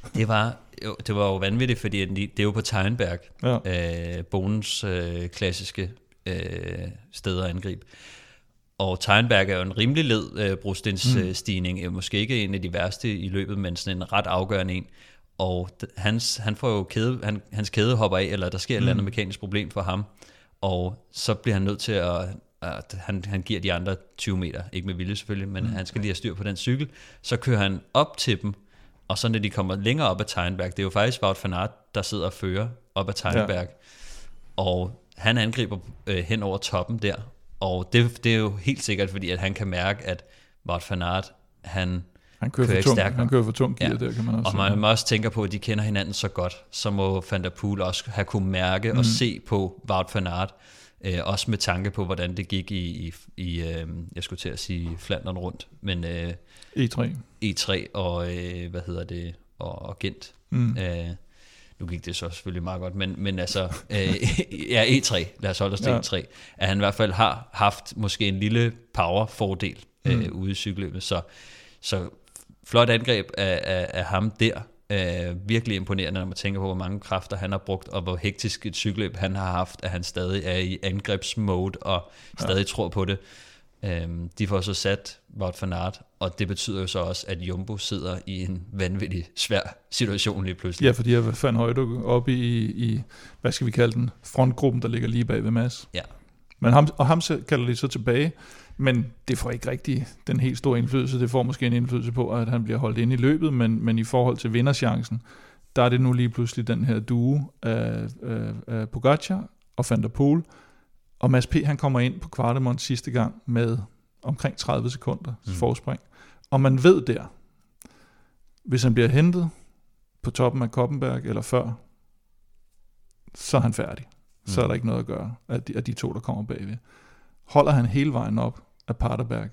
Det var, jo, det var jo vanvittigt, fordi det er jo på Teijenberg, ja. øh, Bonens øh, klassiske øh, steder at angribe. Og Teijenberg er jo en rimelig led øh, brostensstigning, mm. måske ikke en af de værste i løbet, men sådan en ret afgørende en. Og hans, han får jo kæde, han, hans kæde hopper af, eller der sker et mm. eller andet mekanisk problem for ham, og så bliver han nødt til at, at han, han giver de andre tyve meter, ikke med vilje selvfølgelig, men mm. han skal lige have styr på den cykel, så kører han op til dem, og så når de kommer længere op ad Teijenberg, det er jo faktisk Wout van Aert, der sidder og fører op ad Teijenberg, ja. Og han angriber øh, hen over toppen der, og det, det er jo helt sikkert, fordi at han kan mærke, at Wout van Aert, han Han kører, kører for tung, han kører for tung gear, ja. Der kan man også. Og man må også tænke på, at de kender hinanden så godt, så må Van der Poel også have kunne mærke mm. og se på Wout van Aert, øh, også med tanke på, hvordan det gik i, i, i øh, jeg skulle til at sige Flandern rundt, men øh, E tre. E tre og, øh, hvad hedder det, og, og Gent. Mm. Øh, nu gik det så selvfølgelig meget godt, men, men altså, øh, ja, E tre, lad os holde os til ja. E tre, at han i hvert fald har haft måske en lille power-fordel øh, mm. ude i cykelløbet, så, så flot angreb af, af, af ham der. Uh, virkelig imponerende, når man tænker på, hvor mange kræfter han har brugt, og hvor hektisk et cykelløb han har haft, at han stadig er i angrebsmode, og stadig ja. tror på det. Uh, de får så sat Wout van Aert, og det betyder jo så også, at Jumbo sidder i en vanvittig svær situation lige pludselig. Ja, fordi jeg fandt højt oppe i, i, hvad skal vi kalde den, frontgruppen, der ligger lige bag ved Mads. Ja. Men ham, og ham kalder de så tilbage, men det får ikke rigtig den helt store indflydelse. Det får måske en indflydelse på, at han bliver holdt inde i løbet, men, men i forhold til vinderchancen, der er det nu lige pludselig den her duo af, af, af Pogacar og Van der Poel. Og Mads P. han kommer ind på Kvartemont sidste gang med omkring tredive sekunder mm. forspring. Og man ved der, hvis han bliver hentet på toppen af Koppenberg eller før, så er han færdig. Så er der ikke noget at gøre af de, af de to, der kommer bagved. Holder han hele vejen op af Paterberg,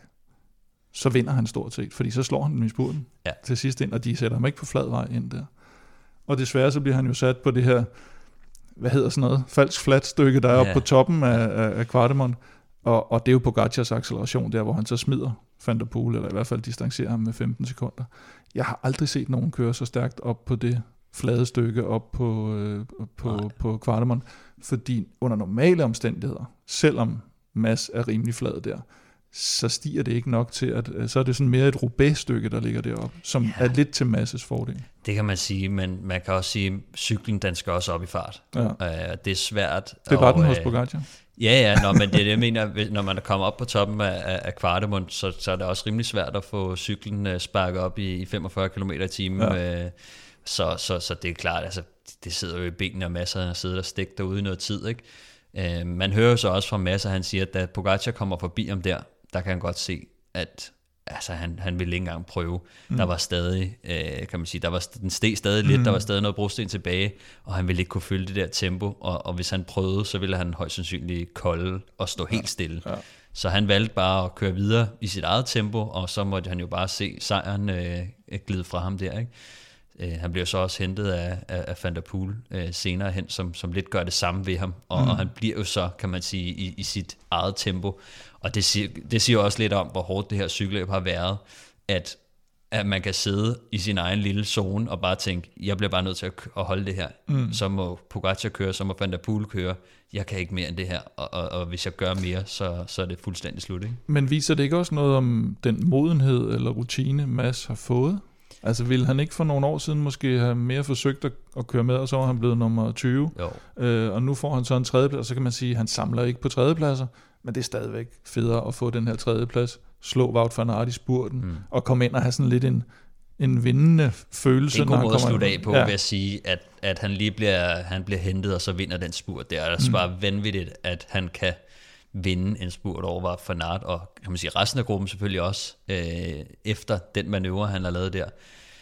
så vinder han stort set, fordi så slår han den i spurten ja. til sidst ind, og de sætter ham ikke på flad vej ind der. Og desværre så bliver han jo sat på det her, hvad hedder sådan noget, falsk flat stykke, der er ja. oppe på toppen af, af, af Kvartemont, og, og det er jo Pogacars acceleration der, hvor han så smider Van der Poel, eller i hvert fald distancerer ham med femten sekunder. Jeg har aldrig set nogen køre så stærkt op på det flade stykke op på, øh, på, på Kvartemont, fordi under normale omstændigheder, selvom Mads er rimelig flad der, så stiger det ikke nok til, at så er det sådan mere et Roubaix-stykke, der ligger deroppe, som ja. er lidt til Mads' fordel. Det kan man sige, men man kan også sige, at cyklen den skal også op i fart. Ja. Uh, det er svært. Det var og, den hos Pogacar. Ja, ja, nå, men det er det, jeg mener, når man kommer op på toppen af, af Kvartemont, så, så er det også rimelig svært at få cyklen uh, sparket op i, i femogfyrre kilometer i timen. Ja. Uh, så, så, så det er klart, altså, det sidder jo i benene, og masser af sidder der stik derude i noget tid, ikke? Uh, man hører så også fra Mads, at han siger, at da Pogacar kommer forbi om der, der kan han godt se, at altså, han, han ville ikke engang prøve. Mm. Der var stadig, øh, kan man sige, der var, den steg stadig lidt, mm. der var stadig noget brosten tilbage, og han ville ikke kunne følge det der tempo, og, og hvis han prøvede, så ville han højst sandsynligt kolde og stå ja. helt stille. Ja. Så han valgte bare at køre videre i sit eget tempo, og så måtte han jo bare se sejren øh, glide fra ham der, ikke? Uh, han bliver så også hentet af, af, af Van der Poel uh, senere hen, som, som lidt gør det samme ved ham, og, mm. og han bliver jo så, kan man sige, i, i sit eget tempo, og det siger, det siger også lidt om, hvor hårdt det her cykelløb har været, at, at man kan sidde i sin egen lille zone og bare tænke, jeg bliver bare nødt til at, at holde det her, mm. så må Pogacar køre, så må Van der Poel køre, jeg kan ikke mere end det her, og, og, og hvis jeg gør mere, så, så er det fuldstændig slut, ikke? Men viser det ikke også noget om den modenhed eller rutine, Mads har fået? Altså ville han ikke for nogle år siden måske have mere forsøgt at, at køre med, og så var han blevet nummer tyve, øh, og nu får han så en tredjeplads, og så kan man sige, at han samler ikke på tredjepladser, men det er stadigvæk federe at få den her tredjeplads, slå Wout van Aert i spurten, mm. og komme ind og have sådan lidt en, en vindende følelse. Det er en god måde at slutte af på, ja. ved at sige, at, at han lige bliver, han bliver hentet, og så vinder den spurt. Det er altså mm. bare vanvittigt, at han kan vinde en spurt over Wout van Aert, og kan man sige, resten af gruppen selvfølgelig også, øh, efter den manøvre, han har lavet der.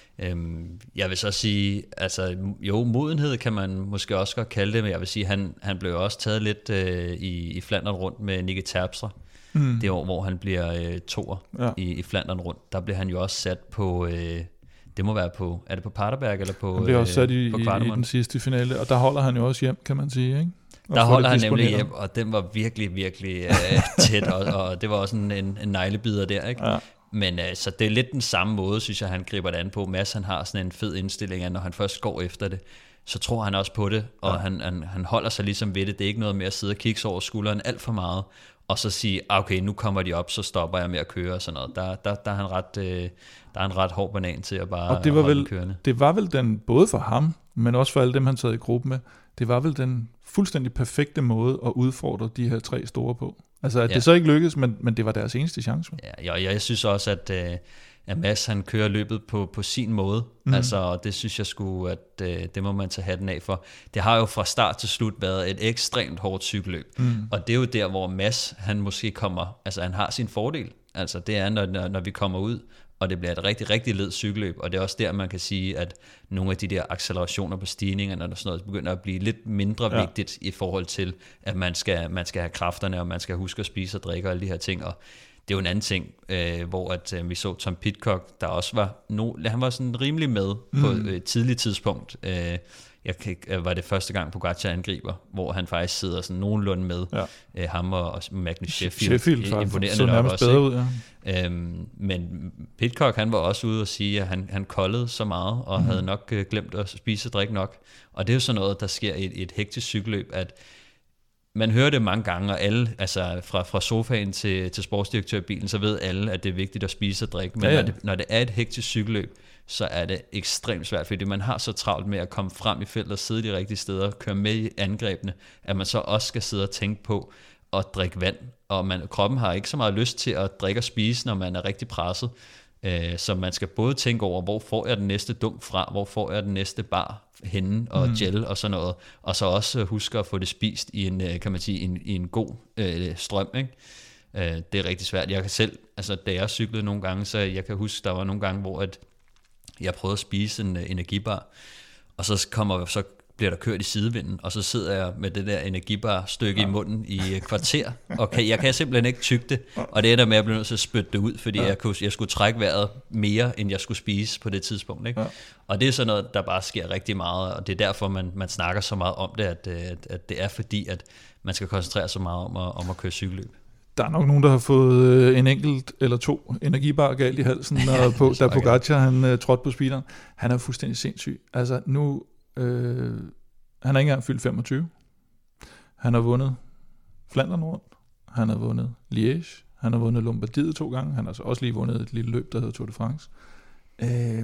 Øhm, jeg vil så sige, altså jo, modenhed kan man måske også godt kalde det, men jeg vil sige, han, han blev også taget lidt øh, i, i Flandern rundt med Niki Terpstra, mm. det år, hvor han bliver øh, toer ja. i, i Flandern rundt. Der blev han jo også sat på, øh, det må være på, er det på Paterberg eller på Han bliver også sat i, i, i den sidste finale, og der holder han jo også hjem, kan man sige, ikke? Der holder han nemlig hjem, og den var virkelig, virkelig uh, tæt, og, og det var også en, en, en neglebider der, ikke? Ja. Men øh, så det er lidt den samme måde, synes jeg, han griber det an på. Mads, han har sådan en fed indstilling, at når han først går efter det, så tror han også på det, og ja. han, han, han holder sig ligesom ved det. Det er ikke noget med at sidde og kigge over skulderen alt for meget, og så sige, okay, nu kommer de op, så stopper jeg med at køre og sådan noget. Der, der, der, er, han ret, øh, der er en ret hård banan til at bare og det var holde vel, kørende. Det var vel den, både for ham, men også for alle dem, han sad i gruppe med, det var vel den fuldstændig perfekte måde at udfordre de her tre store på. Altså, at ja. det så ikke lykkedes, men, men det var deres eneste chance. Ja, jeg, jeg synes også, at, øh, at Mads, han kører løbet på, på sin måde. Mm. Altså, det synes jeg sgu, at øh, det må man tage hatten af for. Det har jo fra start til slut været et ekstremt hårdt cykelløb. Mm. Og det er jo der, hvor Mads, han måske kommer, altså han har sin fordel. Altså, det er, når, når, når vi kommer ud, og det bliver et rigtig, rigtig led cykelløb, og det er også der, man kan sige, at nogle af de der accelerationer på stigningerne og sådan noget, begynder at blive lidt mindre ja. vigtigt i forhold til, at man skal, man skal have kræfterne, og man skal huske at spise og drikke og alle de her ting, og det er jo en anden ting, øh, hvor at, øh, vi så Tom Pidcock, der også var, no, han var sådan rimelig med mm. på et tidligt tidspunkt. Øh, jeg kan, var det første gang Pogacar angriber, hvor han faktisk sidder sådan nogenlunde med ja. øh, ham og, og Magnus Sheffield. Sheffield imponerende nok også. Bedre ud, ja. øhm, men Pidcock, han var også ude og sige, at han, han koldede så meget, og mm. havde nok øh, glemt at spise og drikke nok. Og det er jo sådan noget, der sker i et, et hektisk cykelløb, at man hører det mange gange, og alle, altså fra, fra sofaen til, til sportsdirektørbilen, så ved alle, at det er vigtigt at spise og drikke. Men ja, ja. Når, det, når det er et hektisk cykelløb, så er det ekstremt svært, fordi man har så travlt med at komme frem i feltet, sidde de rigtige steder, køre med i angrebene, at man så også skal sidde og tænke på at drikke vand. Og man, kroppen har ikke så meget lyst til at drikke og spise, når man er rigtig presset. Øh, så man skal både tænke over, hvor får jeg den næste dunk fra, hvor får jeg den næste bar henne, og mm. gel og sådan noget, og så også huske at få det spist i en, kan man sige, en, i en god øh, strøm, ikke? Øh, det er rigtig svært. Jeg kan selv, altså da jeg cyklede nogle gange, så jeg kan huske, der var nogle gange, hvor at jeg prøvede at spise en uh, energibar, og så kommer så bliver der kørt i sidevinden, og så sidder jeg med det der energibar stykke ja. i munden i uh, kvarter, og kan, jeg kan simpelthen ikke tygge det, og det ender med at blive nødt til at spytte det ud, fordi ja. jeg, kunne, jeg skulle trække vejret mere, end jeg skulle spise på det tidspunkt. Ikke? Ja. Og det er sådan noget, der bare sker rigtig meget, og det er derfor, man, man snakker så meget om det, at, at, at det er fordi, at man skal koncentrere sig meget om at, om at køre cykelløb. Der er nok nogen, der har fået en enkelt eller to energibar galt i halsen, når på, da Pogacar han uh, trådte på speederen. Han er fuldstændig sindssyg. Altså nu, øh, han har ikke engang fyldt femogtyve. Han har vundet Flandern rundt. Han har vundet Liège. Han har vundet Lombardiet to gange. Han har så også lige vundet et lille løb, der hedder Tour de France. Øh,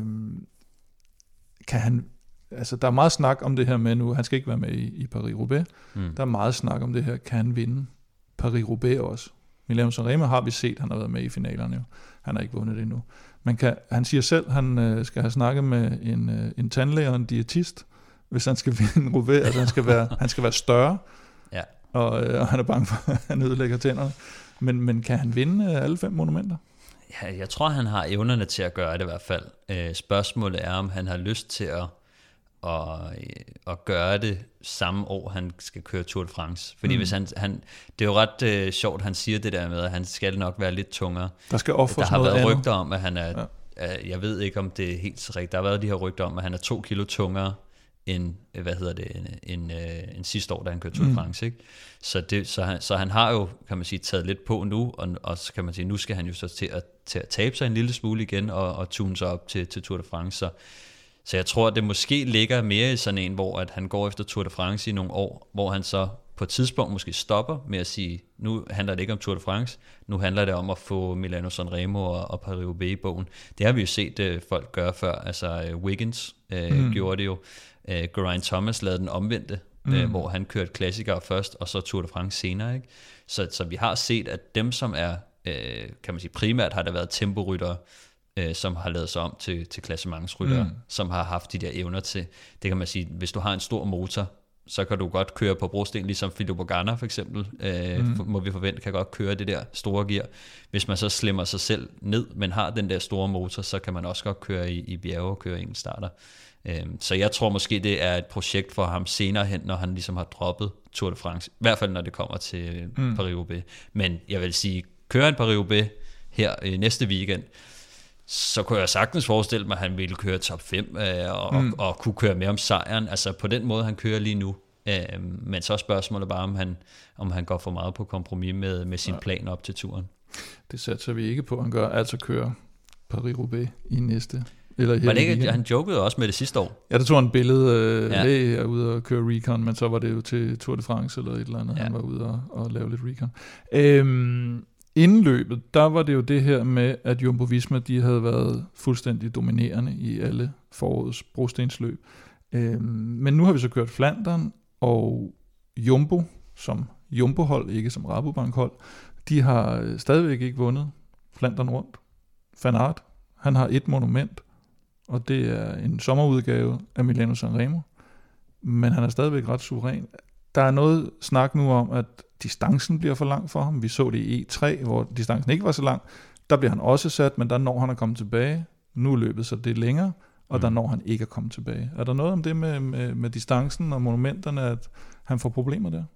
kan han, altså der er meget snak om det her med nu. Han skal ikke være med i, i Paris-Roubaix. Mm. Der er meget snak om det her. Kan han vinde Paris-Roubaix også? Milano Sanremo har vi set, han har været med i finalerne jo. Han har ikke vundet det endnu. Men kan, han siger selv, han øh, skal have snakket med en, øh, en tandlæge og en diætist, hvis han skal vinde Roubaix. Altså han skal være, han skal være større, ja. og, øh, og han er bange for, at han ødelægger tænderne. Men, men kan han vinde øh, alle fem monumenter? Ja, jeg tror, han har evnerne til at gøre det i hvert fald. Øh, spørgsmålet er, om han har lyst til at Og, og gøre det samme år, han skal køre Tour de France. Fordi mm. hvis han, han, det er jo ret øh, sjovt, han siger det der med, at han skal nok være lidt tungere. Der skal offres Der har noget været andet. rygter om, at han er, ja. øh, jeg ved ikke, om det er helt så rigtigt, der har været de her rygter om, at han er to kilo tungere end, hvad hedder det, en, en, en, en sidste år, da han kørte Tour de France. Ikke? Så, det, så, han, så han har jo, kan man sige, taget lidt på nu, og, og så kan man sige, nu skal han jo så til at, til at tabe sig en lille smule igen, og, og tune sig op til, til Tour de France, så Så jeg tror, at det måske ligger mere i sådan en, hvor at han går efter Tour de France i nogle år, hvor han så på et tidspunkt måske stopper med at sige, nu handler det ikke om Tour de France, nu handler det om at få Milano Sanremo og, og Paris-Roubaix i bogen. Det har vi jo set uh, folk gøre før, altså uh, Wiggins uh, mm. gjorde det jo, uh, Geraint Thomas lavede den omvendte, mm. uh, hvor han kørte klassikere først, og så Tour de France senere. Ikke? Så, så vi har set, at dem som er, uh, kan man sige primært har der været temporyttere, som har lavet sig om til, til klassementsryttere, mm. som har haft de der evner til, det kan man sige, hvis du har en stor motor, så kan du godt køre på brosten, ligesom Filippo Ganna for eksempel, øh, mm. må vi forvente, kan godt køre det der store gear. Hvis man så slimmer sig selv ned, men har den der store motor, så kan man også godt køre i, i bjerge og køre enkeltstarter. Øh, så jeg tror måske, det er et projekt for ham senere hen, når han ligesom har droppet Tour de France, i hvert fald når det kommer til mm. Paris-Roubaix. Men jeg vil sige, køre en Paris-Roubaix her øh, næste weekend, så kunne jeg sagtens forestille mig, at han ville køre top fem øh, og, mm. og, og kunne køre med om sejren. Altså på den måde, han kører lige nu. Øh, men så er spørgsmålet bare, om han, om han går for meget på kompromis med, med sin ja. plan op til turen. Det satser vi ikke på, han gør, altså kører Paris-Roubaix i næste. Eller var det ikke, han jokede også med det sidste år? Ja, der tog han et billede, øh, ja. Hey, jeg er ude og køre recon, men så var det jo til Tour de France eller et eller andet, ja. Han var ude og, og lave lidt recon. Øhm, inden løbet, der var det jo det her med, at Jumbo Visma, de havde været fuldstændig dominerende i alle forårets brostensløb. Øhm, men nu har vi så kørt Flandern, og Jumbo, som Jumbo-hold, ikke som Rabobank-hold, de har stadigvæk ikke vundet Flandern rundt. Van Aert, han har et monument, og det er en sommerudgave af Milano Sanremo, men han er stadigvæk ret suveræn. Der er noget snak nu om, at distancen bliver for lang for ham. Vi så det i E tre, hvor distancen ikke var så lang. Der bliver han også sat, men der når han at komme tilbage. Nu er løbet så det længere, og der når han ikke at komme tilbage. Er der noget om det med, med, med distancen og monumenterne, at han får problemer der?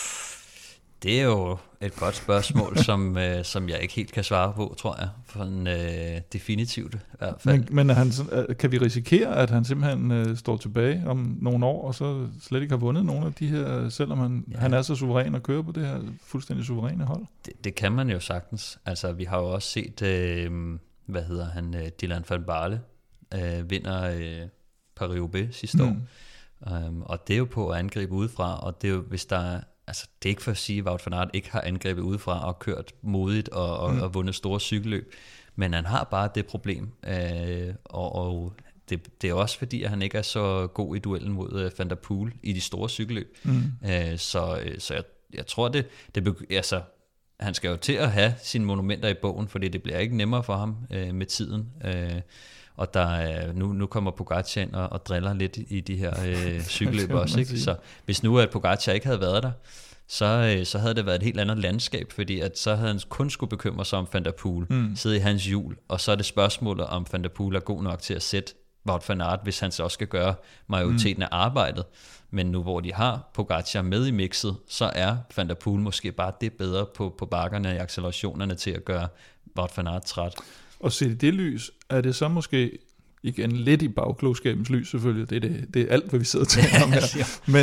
Det er jo et godt spørgsmål, som, øh, som jeg ikke helt kan svare på, tror jeg, for en øh, definitivt i hvert fald. Men, men han, kan vi risikere, at han simpelthen øh, står tilbage om nogle år, og så slet ikke har vundet nogle af de her, selvom han, ja. han er så suveræn og kører på det her fuldstændig suveræne hold? Det, det kan man jo sagtens. Altså, vi har jo også set, øh, hvad hedder han, øh, Dylan van Baarle øh, vinder øh, Paris-Roubaix sidste mm. år. Um, og det er jo på at angribe udefra, og det er jo, hvis der er, altså det er ikke for at sige, at Wout van Aert ikke har angrebet udefra og kørt modigt og, og, mm. og vundet store cykelløb, men han har bare det problem, øh, og, og det, det er også fordi, at han ikke er så god i duellen mod uh, Van der Poel i de store cykelløb. Mm. Øh, så så jeg, jeg tror, det, det altså, han skal jo til at have sine monumenter i bogen, fordi det bliver ikke nemmere for ham øh, med tiden. Øh, og der nu, nu kommer Pogacar ind og, og driller lidt i de her øh, cykelløb også. Ikke? Så hvis nu at Pogacar ikke havde været der, så, øh, så havde det været et helt andet landskab, fordi at så havde han kun skulle bekymre sig om Van der Poel, mm. sidde i hans hjul, og så er det spørgsmålet, om Van der Poel er god nok til at sætte Wout van Aert, hvis han så også skal gøre majoriteten mm. af arbejdet. Men nu hvor de har Pogacar med i mixet, så er Van der Poel måske bare det bedre på, på bakkerne og accelerationerne til at gøre Wout van Aert træt. Og set i det lys, er det så måske igen lidt i bagklogskabens lys selvfølgelig, det er, det, det er alt, hvad vi sidder til om her. Men,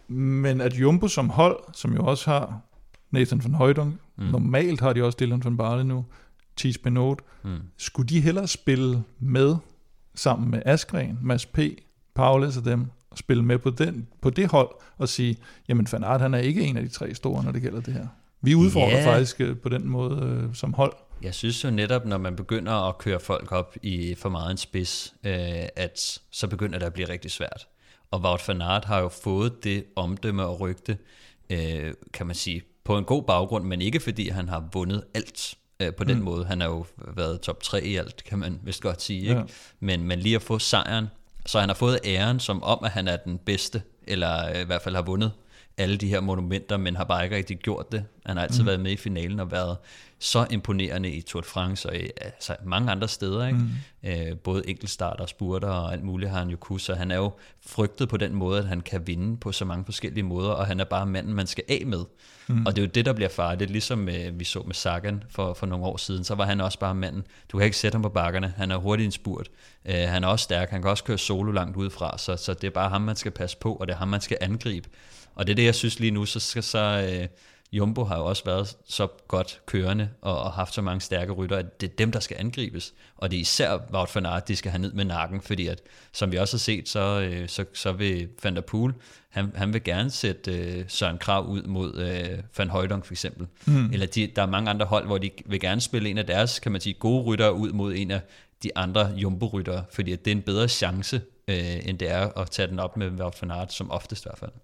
men at Jumbo som hold, som jo også har Nathan van Hooydonk, mm. normalt har de også Dylan van Baarle nu, Thies Benoot, mm. skulle de hellere spille med sammen med Askren, Mads P., Paulus og dem, og spille med på, den, på det hold, og sige, jamen Van Aert, han er ikke en af de tre store, når det gælder det her. Vi udfordrer yeah. faktisk på den måde øh, som hold. Jeg synes jo netop, når man begynder at køre folk op i for meget en spids, øh, at så begynder det at blive rigtig svært. Og Wout van Aert har jo fået det omdømme og rygte, øh, kan man sige, på en god baggrund, men ikke fordi han har vundet alt øh, på den mm. måde. Han har jo været top tre i alt, kan man vist godt sige. Ikke? Ja. Men, men lige at få sejren, så han har fået æren som om, at han er den bedste, eller i hvert fald har vundet alle de her monumenter, men har bare ikke rigtig gjort det. Han har altid mm. været med i finalen og været så imponerende i Tour de France og i altså, mange andre steder. Ikke? Mm. Øh, både enkeltstarter, spurter og alt muligt har han jo kunnet, så han er jo frygtet på den måde, at han kan vinde på så mange forskellige måder, og han er bare manden, man skal af med. Mm. Og det er jo det, der bliver farligt, ligesom øh, vi så med Sagan for, for nogle år siden, så var han også bare manden. Du kan ikke sætte ham på bakkerne, han er hurtig i en spurt. Øh, han er også stærk, han kan også køre solo langt udefra, så, så det er bare ham, man skal passe på, og det er ham, man skal angribe. Og det er det, jeg synes lige nu, så skal så... Øh, Jumbo har jo også været så godt kørende og, og haft så mange stærke rytter, at det er dem, der skal angribes. Og det er især Wout van Aert, de skal have ned med nakken, fordi at, som vi også har set, så, øh, så, så vil Van der Poel, han, han vil gerne sætte øh, Søren Kragh ud mod øh, Van Hooydonk for eksempel. Mm. Eller de, der er mange andre hold, hvor de vil gerne spille en af deres, kan man sige, gode ryttere ud mod en af de andre Jumbo-ryttere, fordi at det er en bedre chance, øh, end det er at tage den op med Wout van Aert, som oftest i hvert fald.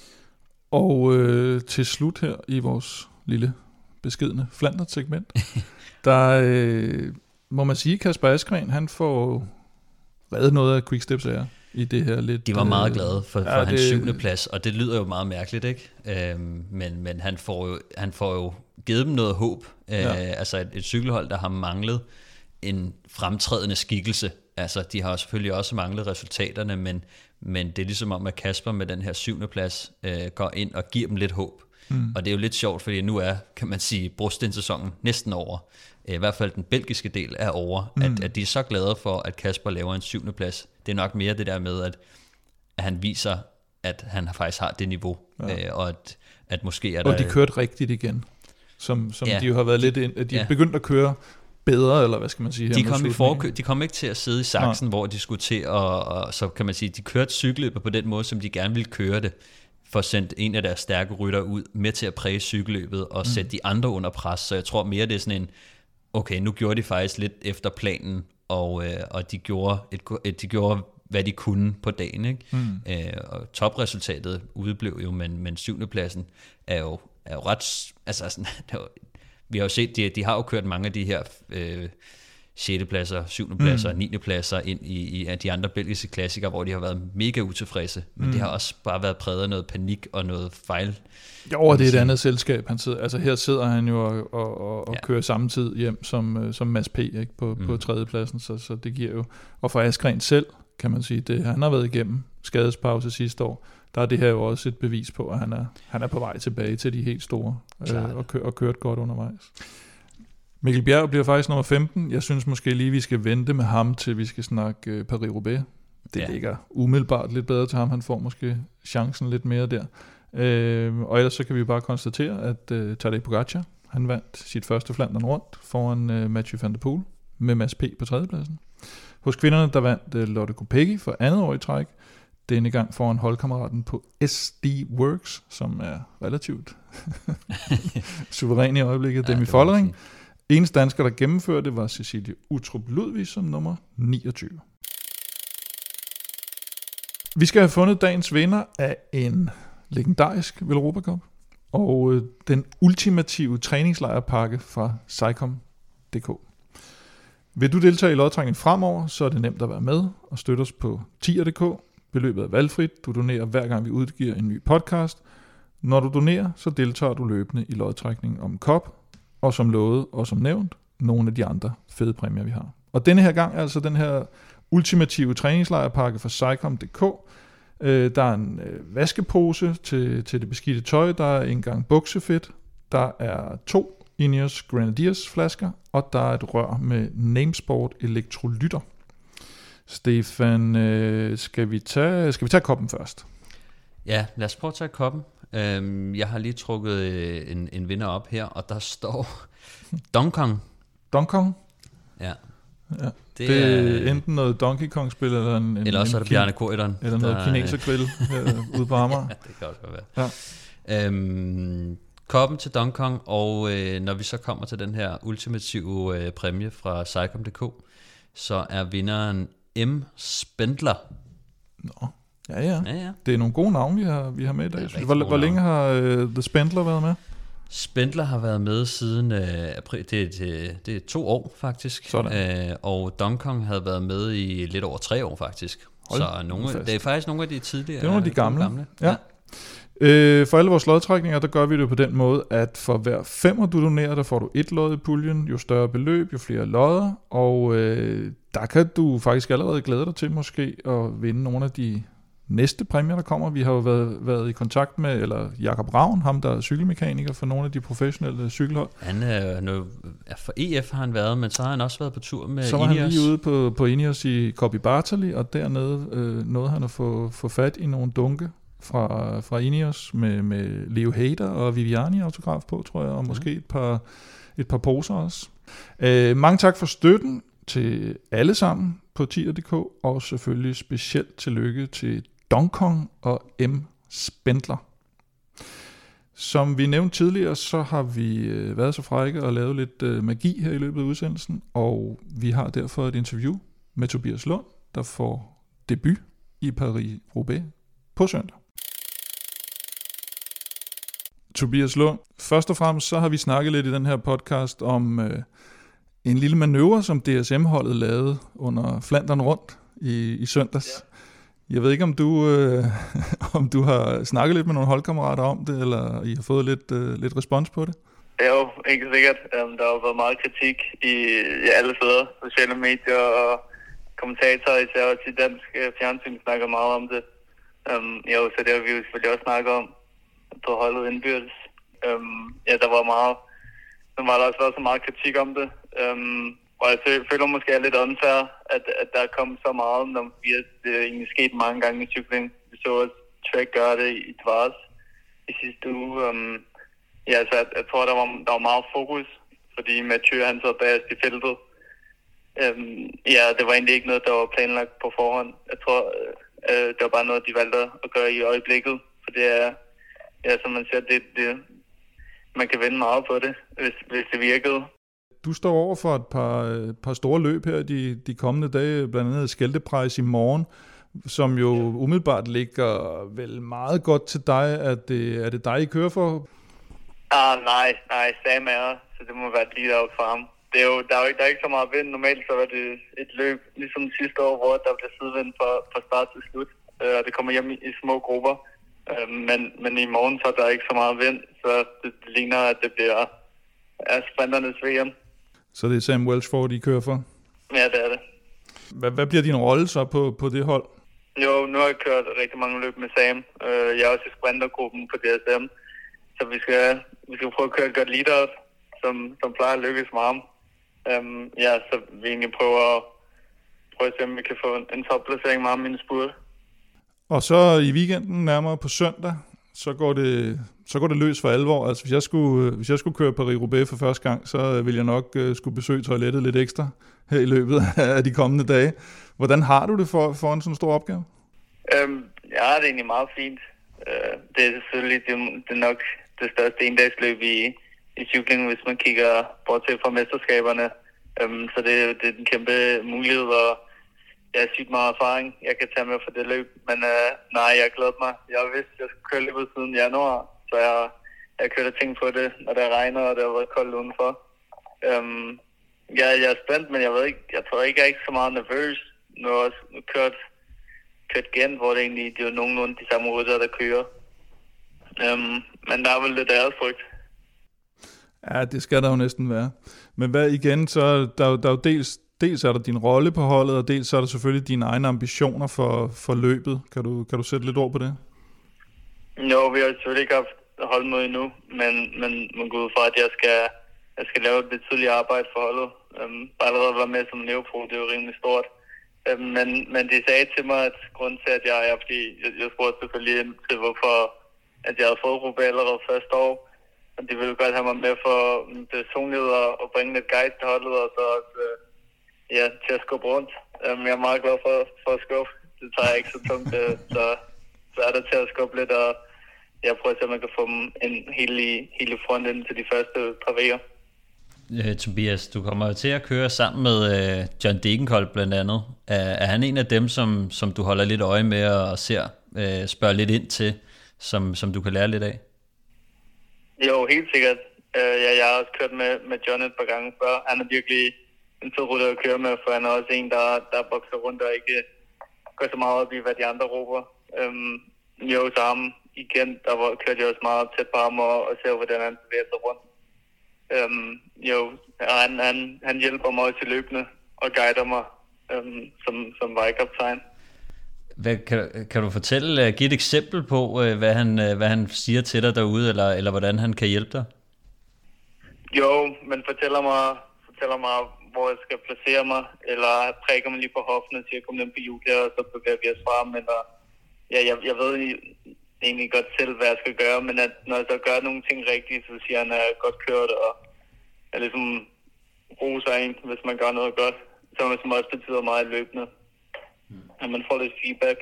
Og øh, til slut her i vores lille beskedne Flandern-segment, der øh, må man sige, Kasper Askren, han får reddet noget af Quicksteps ære i det her lidt... De var meget øh, glade for, for ja, hans det, syvende plads, og det lyder jo meget mærkeligt, ikke? Øhm, men men han, får jo, han får jo givet dem noget håb. Øh, ja. Altså et, et cykelhold, der har manglet en fremtrædende skikkelse. Altså de har selvfølgelig også manglet resultaterne, men Men det er ligesom om, at Kasper med den her syvende plads øh, går ind og giver dem lidt håb. Mm. Og det er jo lidt sjovt, fordi nu er, kan man sige, brostensæsonen næsten over. I hvert fald den belgiske del er over. Mm. At, at de er så glade for, at Kasper laver en syvende plads. Det er nok mere det der med, at, at han viser, at han faktisk har det niveau. Ja. Øh, og at, at måske er der... Og de kørte rigtigt igen. som, som ja. de jo har været lidt ind, de er ja. begyndt at køre bedre, eller hvad skal man sige her de kom, i forkø- de kom ikke til at sidde i saksen, ja. hvor de skulle til, og, og så kan man sige, de kørte cykelløbet på den måde, som de gerne ville køre det, for at sende en af deres stærke rytter ud, med til at præge cykelløbet, og mm. sætte de andre under pres, så jeg tror mere, det er sådan en, okay, nu gjorde de faktisk lidt efter planen, og, øh, og de, gjorde et, et, de gjorde, hvad de kunne på dagen, ikke? Mm. Øh, og topresultatet udeblev jo, men, men syvendepladsen er jo, er jo ret, altså sådan, det var, vi har jo set, de, de har jo kørt mange af de her øh, sjette pladser, syvende pladser, mm. niende pladser ind i, i de andre belgiske klassikere, hvor de har været mega utilfredse, men mm. det har også bare været præget af noget panik og noget fejl. Jo, det er et andet selskab, han sidder, altså her sidder han jo og, og, og ja. kører samme tid hjem som, som Mads P. Ikke, på, mm. på tredjepladsen, så, så det giver jo, og for Askren selv, kan man sige, det han har været igennem skadespause sidste år, der er det her jo også et bevis på, at han er, han er på vej tilbage til de helt store, øh, og, kø- og kørt godt undervejs. Mikkel Bjerg bliver faktisk nummer femten. Jeg synes måske lige, vi skal vente med ham, til vi skal snakke øh, Paris-Roubaix. Det ja. ligger umiddelbart lidt bedre til ham. Han får måske chancen lidt mere der. Øh, og ellers så kan vi bare konstatere, at øh, Tadej Pogacar, han vandt sit første Flandern rundt foran øh, Mathieu van der Poel med Mads P. på tredjepladsen. Hos kvinderne, der vandt øh, Lotte Kopecky for andet år i træk. Denne gang foran holdkammeraten på S D Works, som er relativt suveræn i øjeblikket, ja, Demi Follering. Eneste dansker, der gennemførte det, var Cecilie Uttrup Ludvig som nummer niogtyve. Vi skal have fundet dagens vinder af en legendarisk Velropa Cup, og øh, den ultimative træningslejrpakke fra Cycom punktum d k. Vil du deltage i lodtrækningen fremover, så er det nemt at være med og støtte os på tier punktum d k. Beløbet er valgfrit. Du donerer hver gang vi udgiver en ny podcast. Når du donerer, så deltager du løbende i lodtrækningen om Cup, og som lovet og som nævnt, nogle af de andre fede præmier, vi har. Og denne her gang er altså den her ultimative træningslejrpakke fra Cycom punktum d k. Øh, der er en øh, vaskepose til, til det beskidte tøj, der er en gang buksefedt, der er to Ineos Grenadiers flasker, og der er et rør med Namesport elektrolytter. Stefan, øh, skal vi tage skal vi tage koppen først? Ja, lad os prøve at tage koppen. Øhm, jeg har lige trukket øh, en, en vinder op her, og der står Donkong. Donkong? Ja. ja. Det, det er enten noget Donkey Kong-spil, eller en, en eller også er det Bjarne Corydon. Eller noget der, kinesergrill øh, ude på Amager. Ja, det kan også godt være. Ja. Øhm, koppen til Donkong, og øh, når vi så kommer til den her ultimative øh, præmie fra Cycom punktum d k, så er vinderen M. Spendler. Nå, ja, ja ja ja. Det er nogle gode navne, vi har, vi har med i dag. Hvor, hvor længe har uh, The Spendler været med? Spendler har været med siden uh, april. Det, det, det er to år faktisk. Uh, og Donkong havde været med i lidt over tre år faktisk. Hold så nogle, det er faktisk nogle af de tidligere. Det er nogle af de gamle. gamle. Ja. Ja. Øh, for alle vores lodtrækninger, der gør vi det på den måde, at for hver femmer du donerer, der får du et lod i puljen. Jo større beløb, jo flere lodder. Og øh, der kan du faktisk allerede glæde dig til måske at vinde nogle af de næste præmier, der kommer. Vi har jo været, været i kontakt med, eller Jakob Ravn, ham der er cykelmekaniker for nogle af de professionelle cykelhold. Han er nu, for E F har han været, men så har han også været på tur med Ineos. Så var Ineos. Han lige ude på, på Ineos i Coppi Bartali, og dernede øh, nåede han at få, få fat i nogle dunke fra, fra Ineos med, med Leo Hayter og Viviani autograf på, tror jeg, og måske et par, et par poser også. Øh, mange tak for støtten til alle sammen på tier punktum d k, og selvfølgelig specielt tillykke til Donkong og M. Spendler. Som vi nævnte tidligere, så har vi øh, været så frække og lavet lidt øh, magi her i løbet af udsendelsen, og vi har derfor et interview med Tobias Lund, der får debut i Paris-Roubaix på søndag. Tobias Lund, først og fremmest så har vi snakket lidt i den her podcast om øh, en lille manøvre, som D S M-holdet lavede under Flandern rundt i, i søndags. Ja. Jeg ved ikke, om du, øh, om du har snakket lidt med nogle holdkammerater om det, eller I har fået lidt, øh, lidt respons på det? Jo, ikke sikkert. Um, der har været meget kritik i, i alle steder, sociale medier og kommentatorer, især også i dansk fjernsyn, snakker meget om det. Um, jo, så det har vi jo selvfølgelig også snakket om på holdet indbyrdes. Um, ja, der var meget, der var der også været så meget kritik om det. Um, Og jeg føler måske er lidt unfair, at, at der er kommet så meget, når vi er, det er egentlig sket mange gange i cykling. Vi så også Trek gøre det i Dvars i sidste uge. Um, ja, så jeg, jeg tror, der var, der var meget fokus, fordi Mathieu han sad bagerst i feltet. Øhm, ja, det var egentlig ikke noget, der var planlagt på forhånd. Jeg tror, øh, det var bare noget, de valgte at gøre i øjeblikket, for det er, ja, som man siger, det, det, man kan vinde meget på det, hvis, hvis det virkede. Du står over for et par, par store løb her de, de kommende dage, blandt andet Skjeldeprejs i morgen, som jo umiddelbart ligger vel meget godt til dig. Er det, er det dig, I kører for? Ah, nej, nej, Sam er, så det må være lige deroppe for ham. Det er jo, der, er jo ikke, der er ikke så meget vind. Normalt så var det et løb, ligesom sidste år, hvor der blev sidevind fra, fra start til slut, og det kommer hjem i, i små grupper. Men, men i morgen så er der ikke så meget vind, så det, det ligner, at det bliver er sprinternes V M. Så det er Sam Welchford, I kører for? Ja, det er det. Hvad, hvad bliver din rolle så på, på det hold? Jo, nu har jeg kørt rigtig mange løb med Sam. Jeg er også i sprintergruppen på D S M. Så vi skal, vi skal prøve at køre et godt lead-out, som, som plejer at lykkes med ham. Um, ja, så vi egentlig prøver at, prøve at se, om vi kan få en, en topplacering med ham i en spurt. Og så i weekenden, nærmere på søndag, så går det, så går det løs for alvor. Altså hvis jeg skulle, hvis jeg skulle køre Paris-Roubaix for første gang, så ville jeg nok uh, skulle besøge toilettet lidt ekstra her i løbet af de kommende dage. Hvordan har du det for, for en sådan stor opgave? Um, ja, det er egentlig meget fint. Uh, det er selvfølgelig det, det er nok det største endagsløb i, i cykling, hvis man kigger bortset fra mesterskaberne. Um, så det, det er en kæmpe mulighed, og jeg har sygt meget erfaring, jeg kan tage med for det løb. Men uh, nej, jeg glæder mig. Jeg har vidst, at jeg skulle køre løbet siden januar, så jeg, jeg har kørt og tænkt på det, når det regner, og det har været koldt udenfor. Um, jeg, jeg er spændt, men jeg ved ikke, jeg tror ikke, jeg er ikke så meget nervøs. Nu har jeg også kørt, kørt igen, hvor det egentlig det er nogenlunde de samme rytter, der kører. Um, men der er vel lidt æresfrygt. Ja, det skal der jo næsten være. Men hvad igen, så der, der er jo dels, dels er der din rolle på holdet, og dels er der selvfølgelig dine egne ambitioner for, for løbet. Kan du, kan du sætte lidt ord på det? Jo, vi har selvfølgelig ikke haft holdmøde endnu, men, men man går ud fra, at jeg skal, jeg skal lave et betydeligt arbejde for holdet. Um, bare allerede være med som neopro, det er jo rimelig stort. Um, men, men de sagde til mig, at grunden til, at jeg er, fordi jeg, jeg spurgte selvfølgelig ind til, hvorfor at jeg havde fået Roubaix allerede første år. Og de ville godt have mig med for personlighed og bringe lidt guide til holdet, og så også, ja, til at skubbe rundt. Um, jeg er meget glad for, for at skubbe. Det tager jeg ikke så tungt, så, så er der til at skubbe lidt, og jeg prøver at se, om man kan få dem en helt i, helt i front ind til de første par vejer. Øh, Tobias, du kommer jo til at køre sammen med øh, John Degenkolb blandt andet. Er, er han en af dem, som, som du holder lidt øje med og ser, øh, spørger lidt ind til, som, som du kan lære lidt af? Jo, helt sikkert. Uh, ja, jeg har også kørt med, med John et par gange før. Han er virkelig en fed rytter at køre med, for han er også en, der, der bokser rundt og ikke går så meget op i, hvad de andre råber. Um, jo, så ham igen, der var, kørte jeg også meget tæt på ham og, og ser, hvordan han bevæger sig rundt. Um, jo, han, han, han hjælper mig også i løbende og guider mig um, som, som vejkaptajn. Hvad, kan, kan du fortælle, give et eksempel på, hvad han, hvad han siger til dig derude, eller, eller hvordan han kan hjælpe dig? Jo, men fortæller mig, fortæller mig, hvor jeg skal placere mig, eller prikker mig lige på hoften og siger, kom ned på Julia, og så bevæger vi os frem, eller ja, jeg, jeg ved egentlig godt selv, hvad jeg skal gøre, men at, når jeg så gør nogle ting rigtigt, så siger han, at jeg er godt kørt, og jeg ligesom roser en, hvis man gør noget godt, som også betyder meget løbende. At man får lidt feedback.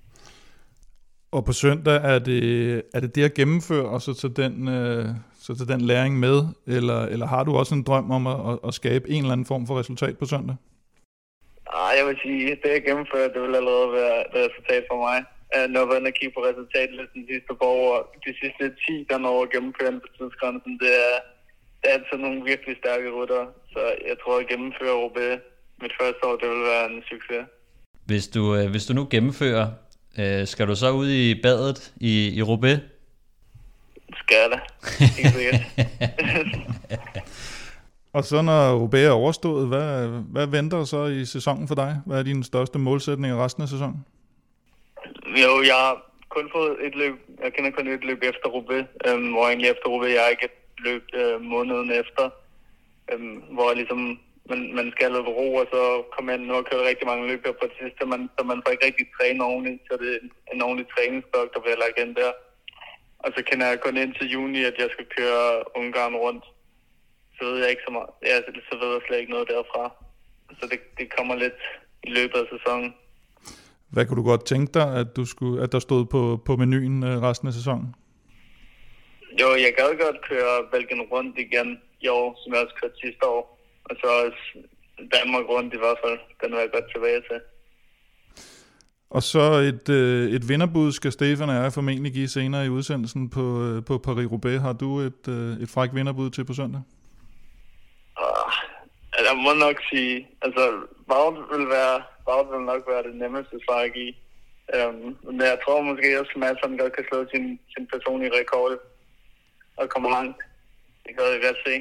Og på søndag er det er det, det at gennemføre og så tage den, øh, så tage den læring med, eller, eller har du også en drøm om at, at, at skabe en eller anden form for resultat på søndag? Ah, jeg vil sige, det at gennemføre, det vil allerede være et resultat for mig. Når jeg vender kigge på resultatet de sidste par år, de sidste ti, der når at gennemføre på tidsgrænsen, det er, det er altid nogle virkelig stærke rytter. Så jeg tror, at gennemføre Roubaix mit første år, det vil være en succes. Hvis du, øh, hvis du nu gennemfører, øh, skal du så ud i badet i, i Roubaix? Skal jeg da. Ikke sikkert. Og så når Roubaix er overstået, hvad, hvad venter så i sæsonen for dig? Hvad er dine største målsætninger resten af sæsonen? Jo, jeg har kun fået et løb. Jeg kender kun et løb efter Roubaix, øhm, hvor egentlig efter Roubaix, jeg har ikke et løb øh, måneden efter, øhm, hvor ligesom Man, man skal have ro, og så kommer man nu og kører rigtig mange løb her på det sidste, man, så man får ikke rigtig træne ordentligt, så det er en ordentlig træningsblok, der bliver lagt ind der. Og så kender jeg kun ind til juni, at jeg skal køre Ungarn rundt. Så ved jeg ikke så meget. Ja, så ved jeg slet ikke noget derfra. Så det, det kommer lidt i løbet af sæsonen. Hvad kunne du godt tænke dig, at, du skulle, at der stod på, på menuen resten af sæsonen? Jo, jeg gad godt køre Belgien rundt igen i år, som jeg også kørte sidste år. Og så også Danmark rundt i hvert fald. Den vil jeg godt tilbage til. Og så et, øh, et vinderbud skal Stefan og jeg formentlig give senere i udsendelsen på, øh, på Paris-Roubaix. Har du et, øh, et fræk vinderbud til på søndag? Uh, jeg må nok sige, altså Wout vil, være, Wout vil nok være det nemmeste svar at give. Um, men jeg tror måske også, at Mads han godt kan slå sin, sin personlige rekord og komme langt. Det kan jeg godt se.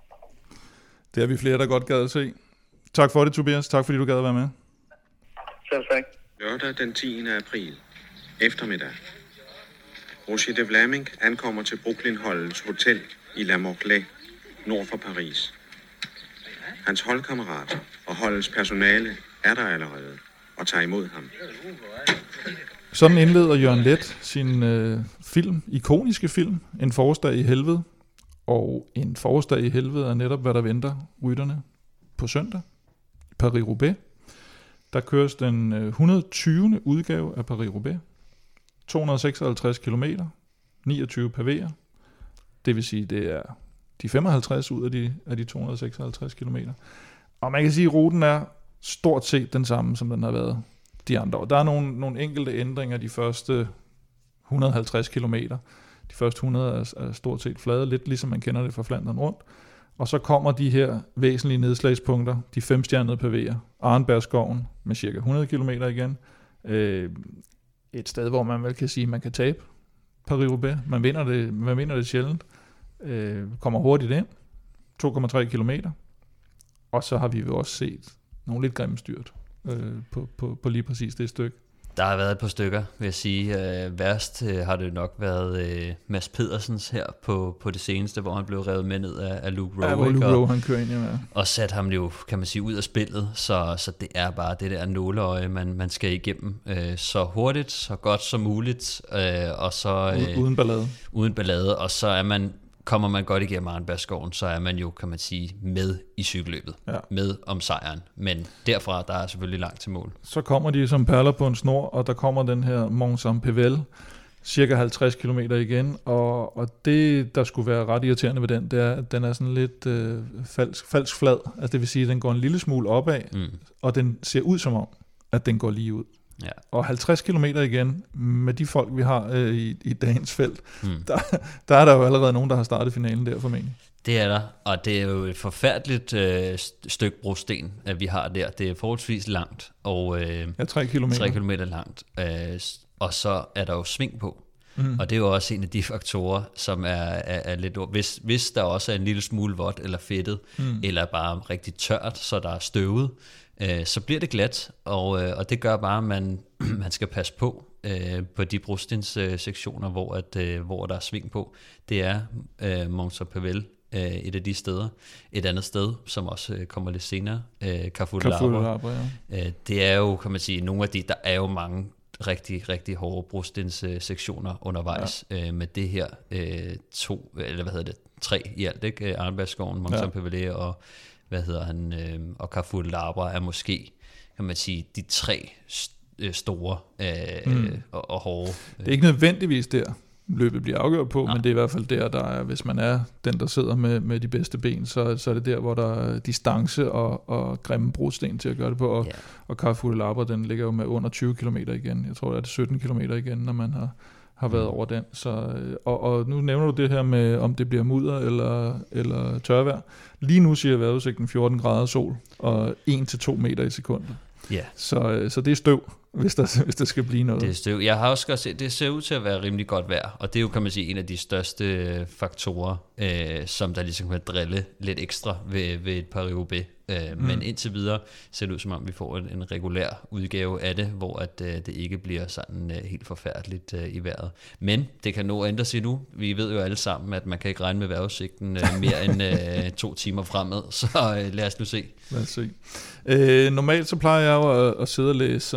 Det er vi flere, der godt gad at se. Tak for det, Tobias. Tak fordi du gad at være med. Selv tak. Lørdag den tiende april. Eftermiddag. Roger de Vlaming ankommer til Brooklyn-holdets hotel i La Morlaix, nord for Paris. Hans holdkammerater og holdets personale er der allerede og tager imod ham. Sådan indleder Jørgen Leth sin øh, film, ikoniske film, En forårsdag i helvede. Og en forårsdag i helvede er netop, hvad der venter rytterne på søndag i Paris-Roubaix. Der køres den et hundrede og tyvende udgave af Paris-Roubaix. to hundrede og seksoghalvtreds kilometer, niogtyve pavéer. Det vil sige, det er de femoghalvtreds ud af de, af de to hundrede og seksoghalvtreds kilometer. Og man kan sige, at ruten er stort set den samme, som den har været de andre år. Der er nogle, nogle enkelte ændringer de første et hundrede og halvtreds kilometer. De første hundrede er, er stort set flade, lidt ligesom man kender det fra Flandern rundt. Og så kommer de her væsentlige nedslagspunkter, de femstjernede pavéer, Arnbergskoven med cirka hundrede kilometer igen. Øh, et sted, hvor man vel kan sige, at man kan tabe Paris-Roubaix. Man vinder det, man vinder det sjældent. Øh, kommer hurtigt ind, to komma tre kilometer. Og så har vi jo også set nogle lidt grimme styrt øh, på, på, på lige præcis det stykke. Der har været et par stykker, vil jeg sige. Øh, værst øh, har det nok været øh, Mads Pedersens her på, på det seneste, hvor han blev revet med ned af, af Luke Rowe. Ja, hvor Luke Rowe han kører ind, ja. Og sat ham jo, kan man sige, ud af spillet. Så, så det er bare det der nåleøje, man, man skal igennem. Øh, så hurtigt, så godt som muligt. Øh, og så, øh, uden ballade. Uden ballade, og så er man... Kommer man godt igennem Arnbergskoven, så er man jo, kan man sige, med i cykelløbet. Ja. Med om sejren. Men derfra, der er selvfølgelig langt til mål. Så kommer de som perler på en snor, og der kommer den her Mont Saint-Pével, cirka halvtreds kilometer igen. Og, og det, der skulle være ret irriterende ved den, det er, at den er sådan lidt øh, falsk, falsk flad. Altså det vil sige, at den går en lille smule opad, mm. og den ser ud som om, at den går lige ud. Ja. Og halvtreds kilometer igen, med de folk, vi har øh, i, i dagens felt, mm. der, der er der jo allerede nogen, der har startet finalen der formentlig. Det er der, og det er jo et forfærdeligt øh, stykke brosten, at vi har der. Det er forholdsvis langt, og øh, ja, tre kilometer. tre kilometer langt, øh, og så er der jo sving på. Mm. Og det er jo også en af de faktorer, som er, er, er lidt... Hvis, hvis der også er en lille smule vådt eller fedtet, mm. eller bare rigtig tørt, så der er støvet, øh, så bliver det glat, og, øh, og det gør bare, at man, man skal passe på øh, på de brostenssektioner, hvor, at, øh, hvor der er sving på. Det er øh, Mont Saint-Pével, øh, et af de steder. Et andet sted, som også øh, kommer lidt senere, øh, Carrefour de l'Arbre. Ja. Øh, det er jo, kan man sige, nogle af de... Der er jo mange rigtig, rigtig hårde brostenssektioner undervejs ja. øh, med det her øh, to, eller hvad hedder det, tre i alt, ikke? Arnbergskoven, Mont Saint-Pével ja. og hvad hedder han, øh, og Carrefour de l'Arbre er måske, kan man sige, de tre st- store øh, mm. og, og hårde. Det er ikke nødvendigvis der, løbet bliver afgjort på, nej. Men det er i hvert fald der, der er, hvis man er den, der sidder med, med de bedste ben, så, så er det der, hvor der er distance og, og grimme brosten til at gøre det på, og, yeah. og Carrefour de l'Arbre, den ligger jo med under tyve kilometer igen. Jeg tror, det er sytten kilometer igen, når man har, har været over den. Så, og, og nu nævner du det her med, om det bliver mudder eller, eller tørvejr. Lige nu siger vejrudsigten fjorten grader sol og en til to meter i sekundet. Yeah. Så, så det er støv, hvis der, hvis der skal blive noget. Det er støv. Jeg har også godt set, det ser ud til at være rimelig godt vejr, og det er jo, kan man sige, en af de største faktorer, øh, som der ligesom kan drille lidt ekstra ved, ved et Paris-Roubaix. Øh, mm. Men indtil videre ser det ud som om, vi får en, en regulær udgave af det, hvor at, øh, det ikke bliver sådan øh, helt forfærdeligt øh, i vejret. Men det kan nå at ændre sig nu. Vi ved jo alle sammen, at man kan ikke regne med vejrudsigten øh, mere end øh, to timer fremad, så øh, lad os nu se. Lad os se. Øh, normalt så plejer jeg jo at, at sidde og læse sådan en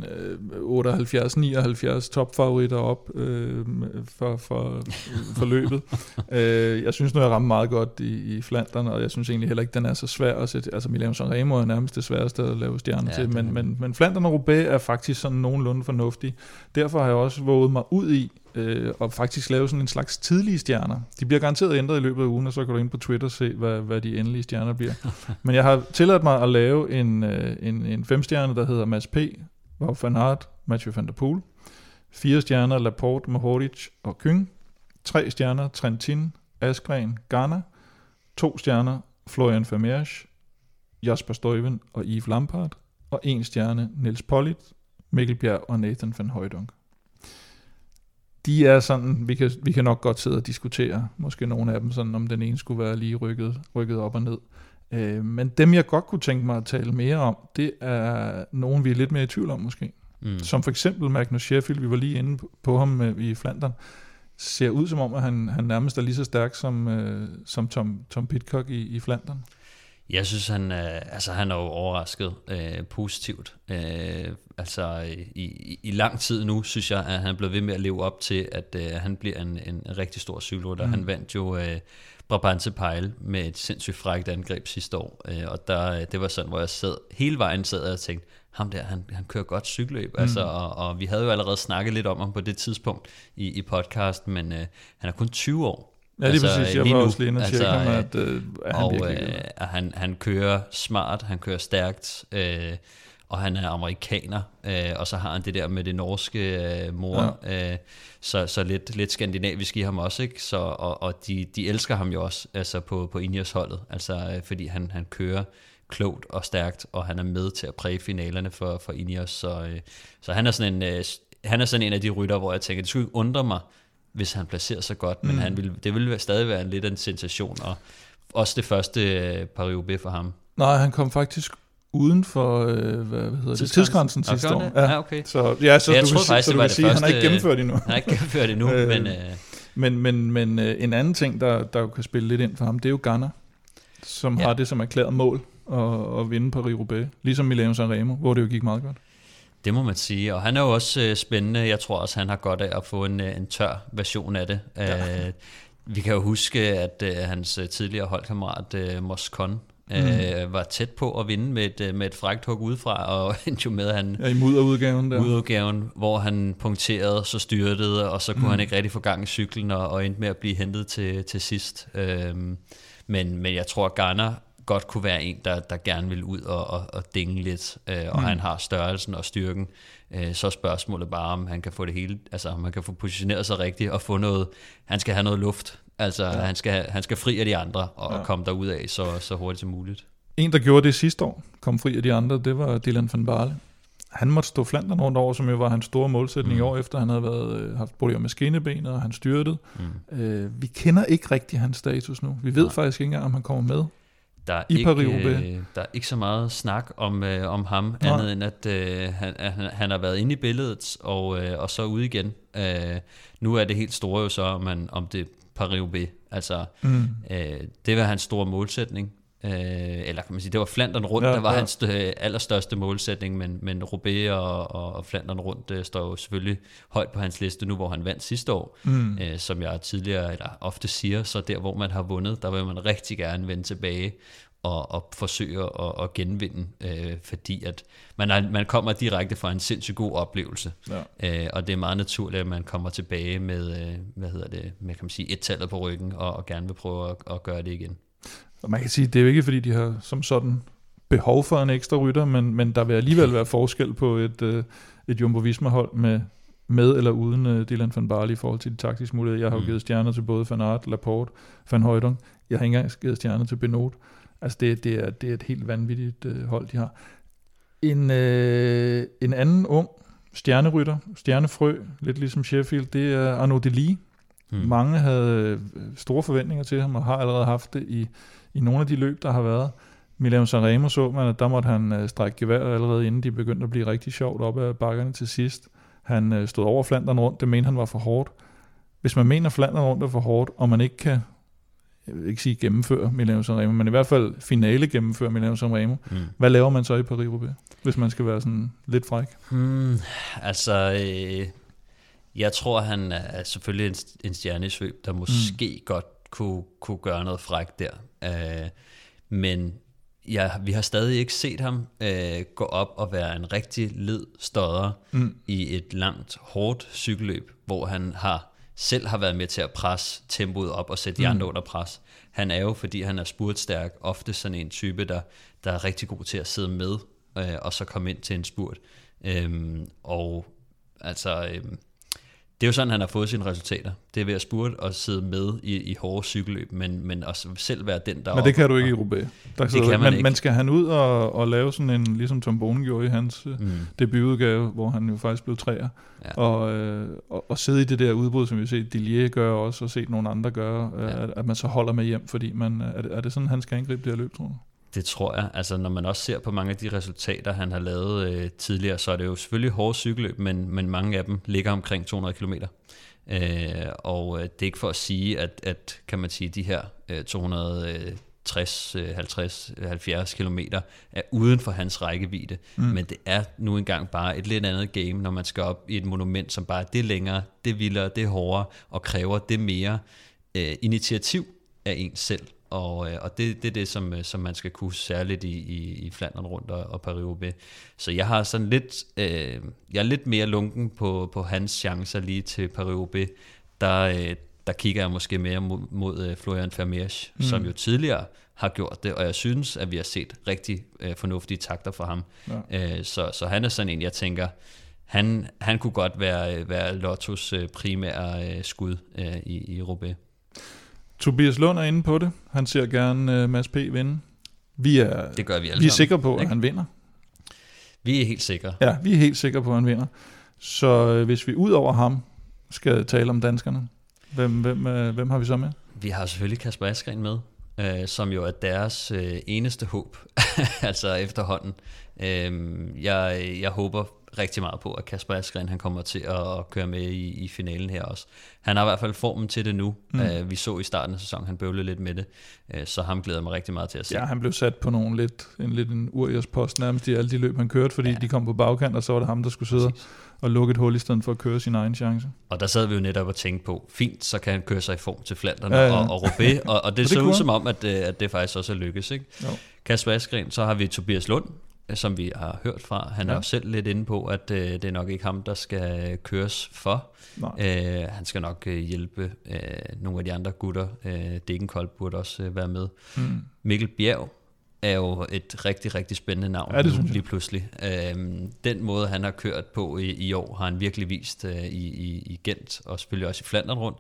en øh, otteoghalvfjerds nioghalvfjerds topfavoritter op øh, for, for, for løbet. øh, jeg synes nu, jeg rammer meget godt i, i Flandern, og jeg synes egentlig heller ikke, den er så svær at sætte. Altså Milano-San Remo er nærmest det sværeste at lave stjerner ja, til, men, men, men Flandern og Roubaix er faktisk sådan nogenlunde fornuftig. Derfor har jeg også våget mig ud i øh, og faktisk lave sådan en slags tidlige stjerner. De bliver garanteret ændret i løbet af ugen, og så kan du ind på Twitter se, hvad, hvad de endelige stjerner bliver. Men jeg har tilladt mig at lave en, øh, en, en femstjerne, der hedder Mads P., Wout van Aert, Mathieu van der Poel. Fire stjerner, Laporte, Mohoric og Küng. Tre stjerner, Trentin, Askren, Ganna. To stjerner, Florian Vermeersch, Jasper Stuyven og Yves Lampaert. Og en stjerne, Niels Pollitt, Mikkel Bjerg og Nathan van Hooydonk. De er sådan, vi kan, vi kan nok godt sidde og diskutere, måske nogle af dem, sådan om den ene skulle være lige rykket, rykket op og ned. Øh, men dem, jeg godt kunne tænke mig at tale mere om, det er nogen, vi er lidt mere i tvivl om måske. Mm. Som for eksempel Magnus Sheffield, vi var lige inde på, på ham øh, i Flandern, ser ud som om, at han, han nærmest er lige så stærk som, øh, som Tom, Tom Pidcock i, i Flandern. Jeg synes, han, øh, altså, han er jo overrasket øh, positivt. Øh, altså i, i, i lang tid nu, synes jeg, at han er blevet ved med at leve op til, at øh, han bliver en, en rigtig stor cykelrytter. Mm. Han vandt jo øh, Brabantse Pijl med et sindssygt frækt angreb sidste år, øh, og der, det var sådan, hvor jeg sad hele vejen sad og tænkte, ham der, han, han kører godt cykelløb, mm. altså, og, og vi havde jo allerede snakket lidt om ham på det tidspunkt i, i podcasten, men øh, han er kun tyve år. Ja, det er altså, præcis. Jeg var også lige inde og tjekke ham, at øh, er han og, virkelig øh, han, han kører smart, han kører stærkt, øh, og han er amerikaner, øh, og så har han det der med det norske øh, mor, ja. øh, så, så lidt, lidt skandinavisk i ham også, ikke? Så, og, og de, de elsker ham jo også altså på, på Ineos-holdet, altså, øh, fordi han, han kører klogt og stærkt, og han er med til at præge finalerne for, for Ineos, så, øh, så han, er sådan en, øh, han er sådan en af de rytter, hvor jeg tænker, det skulle ikke undre mig, hvis han placerer sig godt, men mm. han vil, det vil stadig være en lidt en sensation, og også det første øh, Paris-Roubaix for ham. Nej, han kom faktisk uden for øh, hvad, hvad hedder det? tidsgrænsen sidste okay, år. Ja. Ja, okay. Så ja, så jeg du troede kan, faktisk, så det du var kan det sige, første, han er ikke gennemført endnu. Han er ikke gennemført endnu, men... Øh, men, men, men øh, en anden ting, der, der kan spille lidt ind for ham, det er jo Ganna, som ja. har det som erklæret mål at, at vinde Paris-Roubaix, ligesom Milano-San Remo, hvor det jo gik meget godt. Det må man sige, og han er jo også øh, spændende. Jeg tror også, han har godt af at få en, en tør version af det. Ja. Øh, vi kan jo huske, at øh, hans tidligere holdkammerat øh, Moscon øh, mm. var tæt på at vinde med et, med et frækt hug udefra, og endte jo med, at han... Ja, i mudderudgaven der. Mudderudgaven, hvor han punkterede, så styrtede, og så kunne mm. han ikke rigtig få gang i cyklen, og, og endte med at blive hentet til, til sidst. Øh, men, men jeg tror, at Ganna godt kunne være en, der, der gerne vil ud og, og, og dinge lidt, øh, og mm. han har størrelsen og styrken. Øh, så er spørgsmålet bare, om han kan få det hele, altså om han kan få positioneret sig rigtigt og få noget, han skal have noget luft, altså ja. han, skal, han skal fri af de andre og ja. komme derud af så, så hurtigt som muligt. En, der gjorde det sidste år, kom fri af de andre, det var Dylan van Baarle. Han måtte stå Flandern rundt over, som jo var hans store målsætning mm. i år efter, han havde været, haft problemer med skinnebenet, og han styrtede. Mm. Øh, vi kender ikke rigtig hans status nu. Vi ved Nej. faktisk ikke engang, om han kommer med. Der er, ikke, øh, der er ikke så meget snak om, øh, om ham, Nej. andet end at øh, han, han, han har været inde i billedet, og, øh, og så ude igen. Øh, nu er det helt store jo så, om, man, om det er Paris-Roubaix. Altså, mm. øh, det var hans store målsætning. Øh, eller kan man sige, det var Flandern rundt, ja, der var ja. hans øh, allerstørste målsætning, men, men Roubaix og, og, og Flandern rundt øh, står jo selvfølgelig højt på hans liste nu, hvor han vandt sidste år. Mm. Øh, som jeg tidligere, eller ofte siger, så der hvor man har vundet, der vil man rigtig gerne vende tilbage og, og forsøge at, at genvinde, øh, fordi at man, er, man kommer direkte fra en sindssygt god oplevelse, ja. øh, og det er meget naturligt, at man kommer tilbage med, øh, hvad hedder det, med kan man sige, et-tallet på ryggen, og, og gerne vil prøve at, at gøre det igen. Og man kan sige, det er jo ikke fordi, de har som sådan behov for en ekstra rytter, men, men der vil alligevel være forskel på et, øh, et Jumbo-Visma-hold med, med eller uden øh, Dylan van Baarle i forhold til de taktiske muligheder. Jeg har jo mm. givet stjerner til både Van Aert, Laporte, Van Hooydonk. Jeg har ikke engang givet stjerner til Benoot. Altså det, det, er, det er et helt vanvittigt øh, hold, de har. En, øh, en anden ung stjernerytter, stjernefrø, lidt ligesom Sheffield, det er Arnaud Delis. Mm. Mange havde store forventninger til ham, og har allerede haft det i, i nogle af de løb, der har været. Milano-San Remo så man, at der måtte han strække gevær allerede inden de begyndte at blive rigtig sjovt op ad bakkerne til sidst. Han stod over Flandern rundt, det mente han var for hårdt. Hvis man mener Flandern rundt er for hårdt, og man ikke kan jeg vil ikke sige gennemføre Milano Sanremo, men i hvert fald finale gennemføre Milano Sanremo. Mm. Hvad laver man så i Paris-Roubaix, hvis man skal være sådan lidt fræk? Hmm, altså, øh, jeg tror, han er selvfølgelig en, en stjerne i svøb, der måske mm. godt kunne, kunne gøre noget frækt der. Øh, men ja, vi har stadig ikke set ham øh, gå op og være en rigtig led stodder mm. i et langt, hårdt cykelløb, hvor han har selv har været med til at presse tempoet op og sætte de andre mm. under pres. Han er jo, fordi han er spurtstærk, ofte sådan en type, der, der er rigtig god til at sidde med, øh, og så komme ind til en spurt. Øhm, og altså, øhm, det er jo sådan, han har fået sine resultater. Det er ved at spurte og sidde med i, i hårde cykelløb, men, men også selv være den, der... Men det kan du ikke i Roubaix. Der det kan man, man ikke. Man skal han ud og, og lave sådan en, ligesom Tom Bonen gjorde i hans mm. debutudgave, hvor han jo faktisk blev træer. Ja. Og, øh, og, og sidde i det der udbrud, som vi har set Dillier gøre også, og set nogle andre gøre, ja. at, at man så holder med hjem, fordi man... Er det, er det sådan, han skal angribe det her løb, tror du? Det tror jeg. Altså, når man også ser på mange af de resultater, han har lavet øh, tidligere, så er det jo selvfølgelig hårde cykelløb, men, men mange af dem ligger omkring to hundrede kilometer. Øh, og øh, det er ikke for at sige, at, at kan man sige, de her øh, to hundrede tres, halvtreds, halvfjerds kilometer er uden for hans rækkevidde. Mm. Men det er nu engang bare et lidt andet game, når man skal op i et monument, som bare er det længere, det vildere, det hårdere, og kræver det mere øh, initiativ af en selv. Og, og det, det er det, som, som man skal kunne særligt i, i, i Flandern rundt og, og Paris-Roubaix. Så jeg har sådan lidt, øh, jeg er lidt mere lunken på, på hans chancer lige til Paris-Roubaix. Der, øh, der kigger jeg måske mere mod, mod uh, Florian Vermeersch, mm. som jo tidligere har gjort det, og jeg synes, at vi har set rigtig øh, fornuftige takter fra ham. Ja. Øh, så, så han er sådan en, jeg tænker, han, han kunne godt være, være Lottos øh, primære øh, skud øh, i, i Roubaix. Tobias Lund er inde på det. Han ser gerne uh, Mads P. vinde. Vi er, det gør vi alle vi er sammen. sikre på, ikke? At han vinder. Vi er helt sikre. Ja, vi er helt sikre på, at han vinder. Så uh, hvis vi ud over ham skal tale om danskerne, hvem, hvem, uh, hvem har vi så med? Vi har selvfølgelig Kasper Asgreen med, uh, som jo er deres uh, eneste håb, altså efterhånden. Uh, jeg, jeg håber rigtig meget på, at Kasper Asgreen han kommer til at køre med i, i finalen her også. Han har i hvert fald formen til det nu. Mm. Uh, vi så i starten af sæsonen, han bøvlede lidt med det, uh, så ham glæder mig rigtig meget til at se. Ja, han blev sat på nogle lidt en, lidt en uriaspost nærmest i alle de løb, han kørte, fordi ja. de kom på bagkant, og så var det ham, der skulle sidde Præcis. og lukke et hul i stedet for at køre sin egen chance. Og der sad vi jo netop og tænkte på, fint, så kan han køre sig i form til Flandern ja, ja. og, og Roubaix, og, og det, og det så ud som om, at, at det faktisk også er lykkes. Ikke? Kasper Asgreen, så har vi Tobias Lund, som vi har hørt fra. Han ja. er jo selv lidt inde på, at øh, det er nok ikke ham, der skal køres for. Øh, han skal nok øh, hjælpe øh, nogle af de andre gutter. Øh, Degenkolb burde også øh, være med. Mm. Mikkel Bjerg er jo et rigtig, rigtig spændende navn ja, nu, lige pludselig. Øh, den måde, han har kørt på i, i år, har han virkelig vist øh, i, i, i Gent, og selvfølgelig også i Flandern rundt.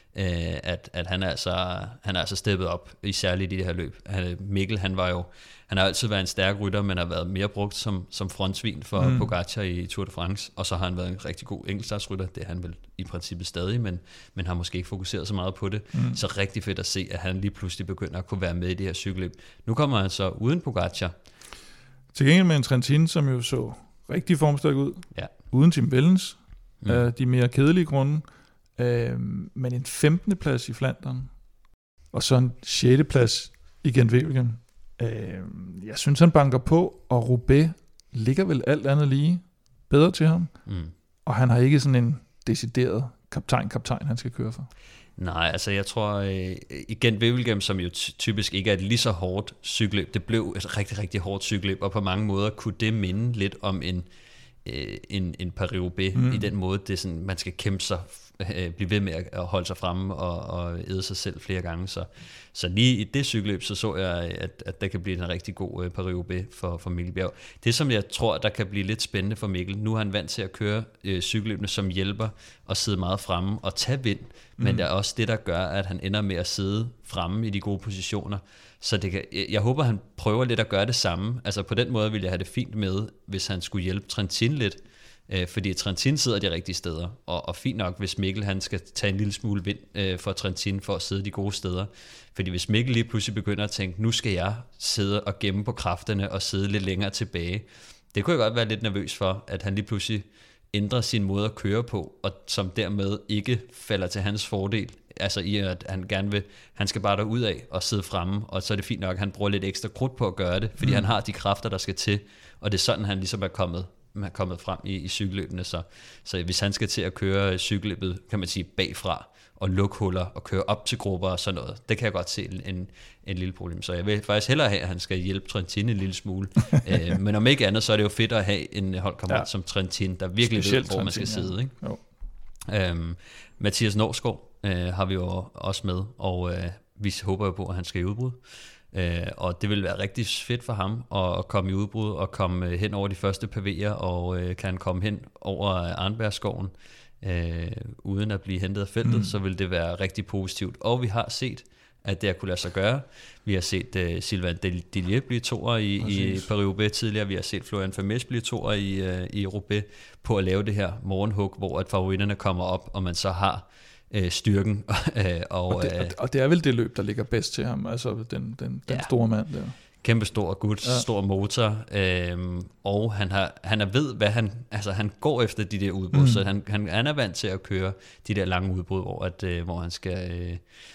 At, at han er altså han er altså steppet op, især i det her løb. Han, Mikkel, han var jo han har altid været en stærk rytter, men har været mere brugt som, som frontsvin for mm. Pogacar i Tour de France, og så har han været en rigtig god enkeltstartsrytter. Det er han vel i princippet stadig, men, men har måske ikke fokuseret så meget på det. Mm. Så rigtig fedt at se, at han lige pludselig begynder at kunne være med i det her cykelløb. Nu kommer han så uden Pogacar. Til gengæld med en Trentin, som jo så rigtig formstærk ud, ja. uden Tim Wellens, mm. af de mere kedelige grunde. Øh, men en femtende plads i Flandern, og så en sjette plads i Gent-Wevelgem. Øh, jeg synes, han banker på, og Roubaix ligger vel alt andet lige bedre til ham. Mm. Og han har ikke sådan en decideret kaptajn-kaptajn, han skal køre for. Nej, altså jeg tror, øh, i Gent-Wevelgem, som jo typisk ikke er et lige så hårdt cykelløb, det blev et rigtig, rigtig hårdt cykelløb, og på mange måder kunne det minde lidt om en, øh, en, en Paris-Roubaix, mm. i den måde, det er sådan, man skal kæmpe sig blive ved med at holde sig fremme og, og æde sig selv flere gange. Så, så lige i det cykelløb, så så jeg, at, at der kan blive en rigtig god uh, Paris-Roubaix for, for Mikkel Bjerg. Det, som jeg tror, der kan blive lidt spændende for Mikkel, nu er han vant til at køre uh, cykelløbene, som hjælper at sidde meget fremme og tage vind, mm. men det er også det, der gør, at han ender med at sidde fremme i de gode positioner. Så det kan, jeg håber, han prøver lidt at gøre det samme. Altså på den måde ville jeg have det fint med, hvis han skulle hjælpe Trentin lidt, fordi Trentin sidder de rigtige steder, og, og fint nok, hvis Mikkel han skal tage en lille smule vind øh, for Trentin for at sidde de gode steder. Fordi hvis Mikkel lige pludselig begynder at tænke, nu skal jeg sidde og gemme på kræfterne og sidde lidt længere tilbage, det kunne jeg godt være lidt nervøs for, at han lige pludselig ændrer sin måde at køre på, og som dermed ikke falder til hans fordel altså i at han gerne vil, han skal bare derud af og sidde fremme, og så er det fint nok, at han bruger lidt ekstra krudt på at gøre det, fordi mm. han har de kræfter, der skal til, og det er sådan, han ligesom er kommet, er kommet frem i, i cykelløbene. Så, så hvis han skal til at køre cykelløbet, kan man sige, bagfra, og lukke huller og køre op til grupper og sådan noget, det kan jeg godt se en, en, en lille problem. Så jeg vil faktisk hellere have, at han skal hjælpe Trentin en lille smule. Æ, men om ikke andet, så er det jo fedt at have en holdkammerat ja. som Trentin, der virkelig specielt ved, hvor man skal Trentin, sidde. Ikke? Jo. Øhm, Mathias Norsgaard øh, har vi jo også med, og øh, vi håber jo på, at han skal i udbrud. Øh, og det vil være rigtig fedt for ham at, at komme i udbrud og komme hen over de første pavéer, og øh, kan han komme hen over Arnbergskoven øh, uden at blive hentet af feltet, mm. så vil det være rigtig positivt. Og vi har set, at det har kunne lade sig gøre. Vi har set uh, Sylvain Dillier blive toer i, i Paris-Roubaix tidligere. Vi har set Florian Vermeersch blive toer i, uh, i Roubaix på at lave det her morgenhug, hvor at favoritterne kommer op, og man så har uh, styrken. og, og, det, og det er vel det løb, der ligger bedst til ham, altså den, den, den ja. store mand der. Kæmpe stor gut, ja. stor motor, øhm, og han har han er ved, hvad han, altså han går efter de der udbrud, mm. så han, han, han er vant til at køre de der lange udbrud, hvor, at, øh, hvor han skal øh,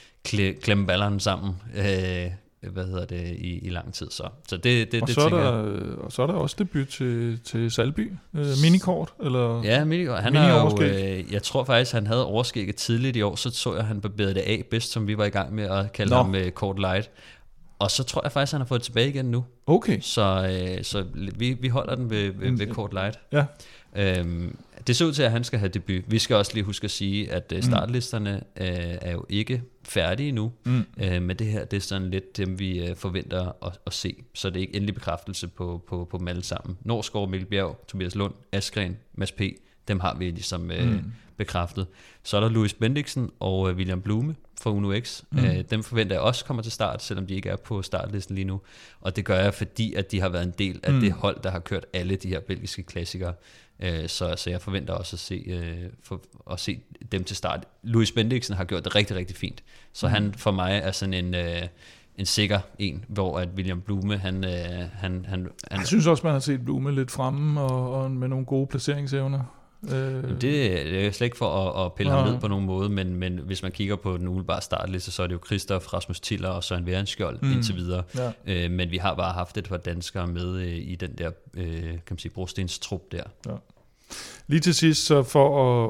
klemme ballerne sammen, øh, hvad hedder det, i, i lang tid. Så, så det, det, og, det så tænker der, jeg. Og så er der også debut til, til Salby, øh, minikort, eller? Ja, minikort. Han har jo, øh, jeg tror faktisk, han havde overskægget tidligt i år, så så jeg, han barberede det af bedst, som vi var i gang med at kalde Nå. ham øh, Kort Light. Og så tror jeg faktisk, han har fået det tilbage igen nu. Okay. Så, øh, så vi, vi holder den ved, ved, ved Kort Light. Ja. Øhm, det ser ud til, at han skal have debut. Vi skal også lige huske at sige, at øh, startlisterne øh, er jo ikke færdige nu. Mm. Øh, men det her, det er sådan lidt dem, vi øh, forventer at, at se. Så det er ikke endelig bekræftelse på, på, på dem alle sammen. Norsgaard, Mikkel Bjerg, Tobias Lund, Askren, Mads P. Dem har vi ligesom øh, mm. bekræftet. Så er der Louis Bendiksen og øh, William Blume fra Uno X. Mm. Øh, dem forventer jeg også kommer til start, selvom de ikke er på startlisten lige nu. Og det gør jeg, fordi at de har været en del af mm. det hold, der har kørt alle de her belgiske klassikere. Øh, så, så jeg forventer også at se, øh, for, at se dem til start. Louis Bendiksen har gjort det rigtig, rigtig fint. Så mm. han for mig er sådan en... Øh, en sikker en, hvor at William Blume, han... Øh, han, han, han jeg synes også, man har set Blume lidt fremme, og, og med nogle gode placeringsevner. Øh. Det, det er slet ikke for at, at pille ja. ham ned på nogen måde, men, men hvis man kigger på den umiddelbare startliste, så er det jo Christoph, Rasmus Tiller og Søren Værenskjold mm. indtil videre. Ja. Øh, men vi har bare haft et par danskere med øh, i den der, øh, kan man sige, brostens trup der. Ja. Lige til sidst, så for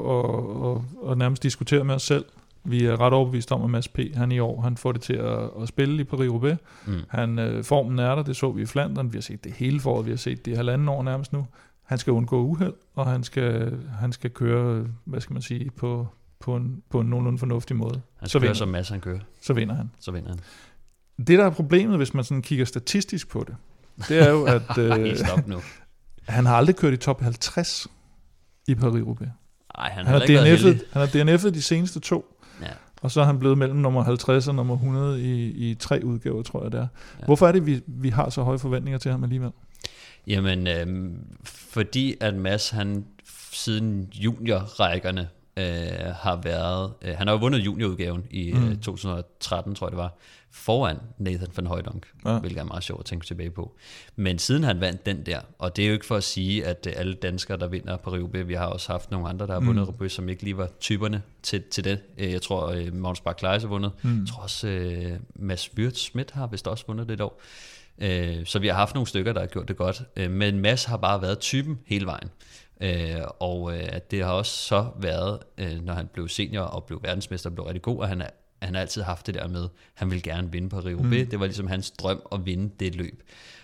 at, at, at, at nærmest diskutere med os selv, vi er ret overbevist om, at Mads P. han i år, han får det til at, at spille i Paris-Roubaix. Mm. Han, øh, formen er der, det så vi i Flandern, vi har set det hele foråret, vi har set det i halvanden år nærmest nu. Han skal undgå uheld, og han skal, han skal køre, hvad skal man sige, på, på, en, på en nogenlunde fornuftig måde. Han skal køre som Mads han kører. Så vinder han. Så vinder han. Det, der er problemet, hvis man sådan kigger statistisk på det, det er jo, at øh, stop nu. han har aldrig kørt i top halvtreds i Paris-Roubaix. Nej, han, han har ikke været heldig. Han har D N F'et de seneste to. Ja. Og så er han blevet mellem nummer halvtreds og nummer hundrede i, i tre udgaver, tror jeg det er. Ja. Hvorfor er det, vi, vi har så høje forventninger til ham alligevel? Jamen, øh, fordi at Mads, han siden juniorrækkerne øh, har været... Øh, han har jo vundet juniorudgaven i mm. øh, to tusind og tretten, tror jeg det var, foran Nathan van Hooydonk, ja. hvilket er meget sjovt at tænke tilbage på. Men siden han vandt den der, og det er jo ikke for at sige, at alle danskere, der vinder Paris-Roubaix, vi har også haft nogle andre, der har vundet mm. Roubaix, som ikke lige var typerne til, til det. Jeg tror, uh, Magnus Bach-Kleis har vundet. Mm. Jeg tror også, uh, Mads Wirtz-Schmidt har vist også vundet det et år. Uh, så vi har haft nogle stykker, der har gjort det godt. Uh, men Mads har bare været typen hele vejen. Uh, og uh, det har også så været, uh, når han blev senior og blev verdensmester og blev rigtig god, og han er han har altid haft det der med, han vil gerne vinde på Paris-Roubaix. Mm. Det var ligesom hans drøm at vinde det løb.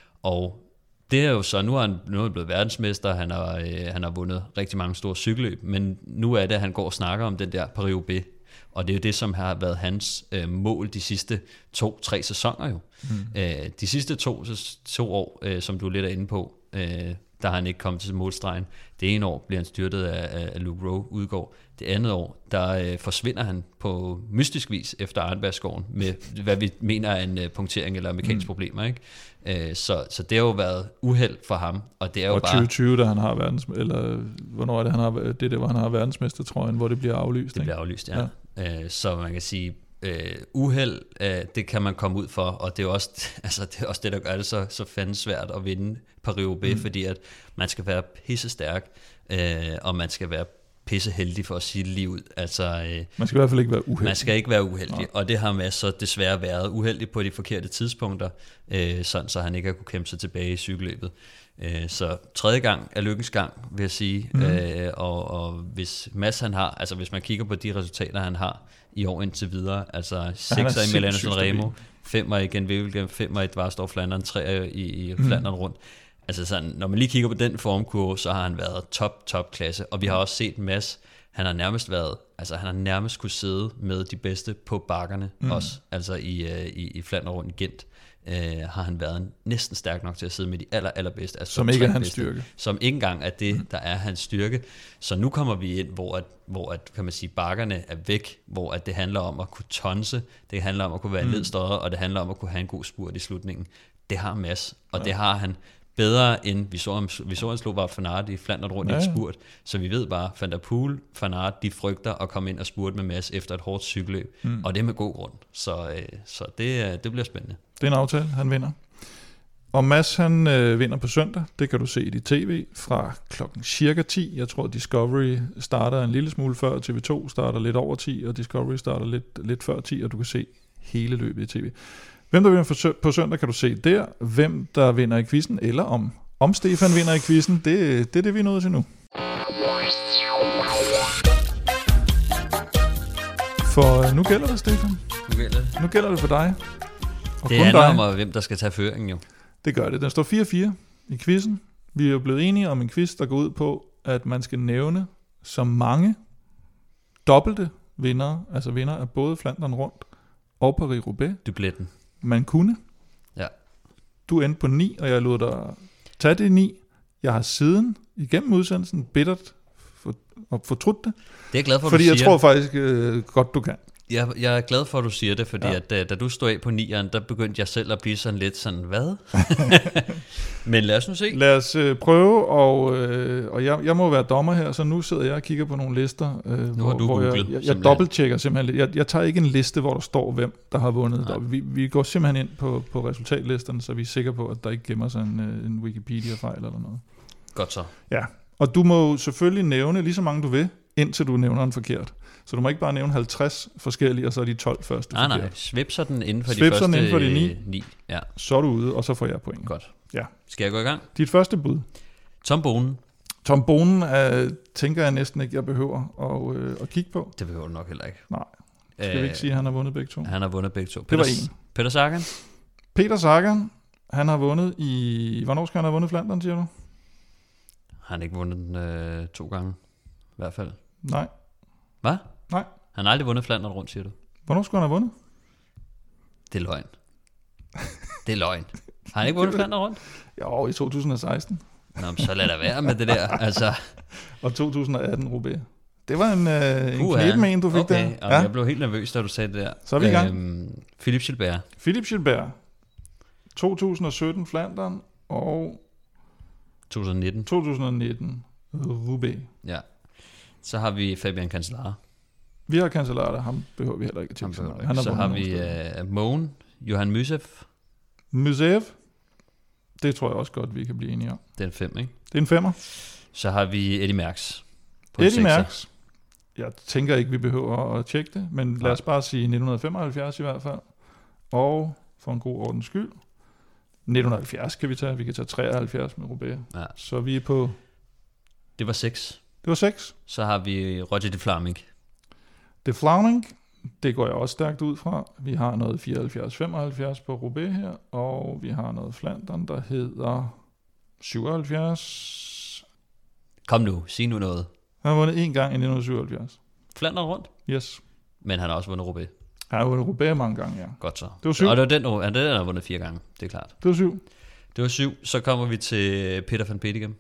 Og det er jo så, nu er han, nu er han blevet verdensmester, han har, øh, han har vundet rigtig mange store cykelløb, men nu er det, at han går og snakker om den der Paris-Roubaix. Og det er jo det, som har været hans øh, mål de sidste to-tre sæsoner jo. Mm. Øh, de sidste to, to år, øh, som du er lidt er inde på, øh, der har han ikke kommet til målstregen. Det ene år bliver han styrtet af, af Luke Rowe udgår. Det andet år, der øh, forsvinder han på mystisk vis efter Arnbergskoven med, hvad vi mener er en øh, punktering eller mekaniske mm. problemer. Ikke? Øh, så, så det har jo været uheld for ham. Og det er jo og bare... tyve tyve, da han har verdens... Eller hvornår er det, han har, det er det, hvor han har verdensmestertrøjen, hvor det bliver aflyst? Det bliver aflyst, ja. ja. Øh, så man kan sige... Uh, uheld, uh, det kan man komme ud for, og det er også, altså, det, er også det, der gør det så, så fandens svært at vinde Paris-Roubaix, mm. fordi at man skal være pissestærk, uh, og man skal være pisse heldig for at sige det lige ud. Altså, øh, man skal i hvert fald ikke være uheldig. Man skal ikke være uheldig, ja. Og det har Mads så desværre været uheldig på de forkerte tidspunkter, øh, sådan så han ikke har kunne kæmpe sig tilbage i cykelløbet. Øh, så tredje gang er lykkens gang, vil jeg sige. Mm. Øh, og, og hvis Mads han har, altså hvis man kigger på de resultater, han har i år indtil videre, altså sekser i Milano Sanremo, femmer i Gent-Wevelgem, femmer i Dvarsdorf Flandern, treer i, i mm. Flandern rundt. Altså sådan, når man lige kigger på den formkurve, så har han været top, top klasse. Og vi har også set Mads, han har nærmest været, altså han har nærmest kunne sidde med de bedste på bakkerne mm. også. Altså i, i, i Flandern rundt i Gent øh, har han været næsten stærk nok til at sidde med de aller, allerbedste. Altså som ikke er hans bedste, styrke. Som ikke engang er det, mm. der er hans styrke. Så nu kommer vi ind, hvor, at, hvor at, kan man sige, bakkerne er væk, hvor at det handler om at kunne tonse, det handler om at kunne være mm. ledstøder, og det handler om at kunne have en god spurt i slutningen. Det har Mads, og ja. Det har han bedre end vi så ham, vi så han slog Wout van Aert i Flandern rundt ja, ja. i et spurt, så vi ved bare, Van der Poel, Van Aert, de frygter at komme ind og spurte med Mads efter et hårdt cykelløb, mm. og det er med god grund, så, øh, så det, det bliver spændende. Det er en aftale, han vinder. Og Mads han øh, vinder på søndag, det kan du se i dit tv fra klokken cirka ti. Jeg tror Discovery starter en lille smule før, T V to starter lidt over ti, og Discovery starter lidt, lidt før ti, og du kan se hele løbet i tv. Hvem der vinder på søndag, kan du se der. Hvem der vinder i quizzen, eller om, om Stefan vinder i quizzen, det, det er det, vi er nået til nu. For nu gælder det, Stefan. Nu gælder det. Nu gælder det for dig. Og det handler dig. om, hvem der skal tage føringen jo. Det gør det. Den står fire fire i quizzen. Vi er jo blevet enige om en quiz, der går ud på, at man skal nævne så mange dobbelte vindere, altså vinder af både Flandern rundt og Paris-Roubaix. Dubletten. Man kunne. Ja. Du endte på ni, og jeg lod dig tage det ni. Jeg har siden igennem udsendelsen bittert for, og fortrudt det. Det er jeg glad for, fordi du jeg siger. tror faktisk øh, godt, du kan. Jeg, jeg er glad for, at du siger det, fordi ja. at, da, da du stod af på nieren, der begyndte jeg selv at blive sådan lidt sådan, hvad? Men lad os nu se. Lad os øh, prøve, og, øh, og jeg, jeg må være dommer her, så nu sidder jeg og kigger på nogle lister, øh, nu hvor, du hvor googlet, jeg, jeg, jeg dobbelttjekker simpelthen. Jeg, jeg tager ikke en liste, hvor der står, hvem der har vundet. Vi, vi går simpelthen ind på, på resultatlisterne, så vi er sikre på, at der ikke gemmer sig en, en Wikipedia-fejl eller noget. Godt så. Ja, og du må selvfølgelig nævne lige så mange du vil, indtil du nævner en forkert. Så du må ikke bare nævne halvtreds forskellige, og så er de tolv første nej, forkert. Nej, nej, svipser den inden for svipser de første inden for de ni. ni. Ja. Så er du ude, og så får jeg point. Godt. Ja. Skal jeg gå i gang? Dit første bud. Tom Bonen. Tom Bonen er, tænker jeg næsten ikke, jeg behøver at, øh, at kigge på. Det behøver du nok heller ikke. Nej. Skal vi ikke sige, at han har vundet begge to? Han har vundet begge to. Det Peter, var en. Peter Sagan. Peter Sagan, han har vundet i... Hvornår skal han have vundet Flandern, siger du? Han har ikke vundet den øh, to gange, i hvert fald. Nej. Hvad? Nej. Han har aldrig vundet Flandern rundt, siger du? Hvornår skulle han have vundet? Det er løgn. Det er løgn. Har han ikke vundet Flandern rundt? Jo, i to tusind og seksten. Nå, men så lad der være med det der. Altså. Og to tusind og atten Roubaix. Det var en, øh, en knep med en, du fik okay. der. Ja. Jeg blev helt nervøs, da du sagde det der. Så er vi i gang. Øhm, Philippe Gilbert. Philippe Gilbert. to tusind og sytten Flandern og... to tusind og nitten. to tusind og nitten Roubaix. Ja. Så har vi Fabian Cancellara. Vi har Cancellara, ham behøver vi heller ikke at tænke så meget. Så har vi uh, Moen, Johan Musev. Musev. Det tror jeg også godt, vi kan blive enige om. Det er en fem, ikke? Det er en femmer. Så har vi Eddie Merckx. Eddie Merckx. Jeg tænker ikke, vi behøver at tjekke det, men lad os bare sige nitten femoghalvfjerds i hvert fald. Og for en god ordens skyld, nitten halvfjerds kan vi tage. Vi kan tage treoghalvfjerds med Roubaix. Ja. Så vi er på... Det var seks. Det var seks. Så har vi Roger de Flaming. De Flaming, det går jeg også stærkt ud fra. Vi har noget fireoghalvfjerds femoghalvfjerds på Roubaix her, og vi har noget Flandern, der hedder syvoghalvfjerds. Kom nu, sig nu noget. Han har vundet en gang i nitten syvoghalvfjerds. Flandern rundt? Yes. Men han har også vundet Roubaix. Han har vundet Roubaix mange gange, ja. Godt så. Det var syv. Og det var den, han den har vundet fire gange, det er klart. Det var syv. Det var syv. Så kommer vi til Peter van Petegem.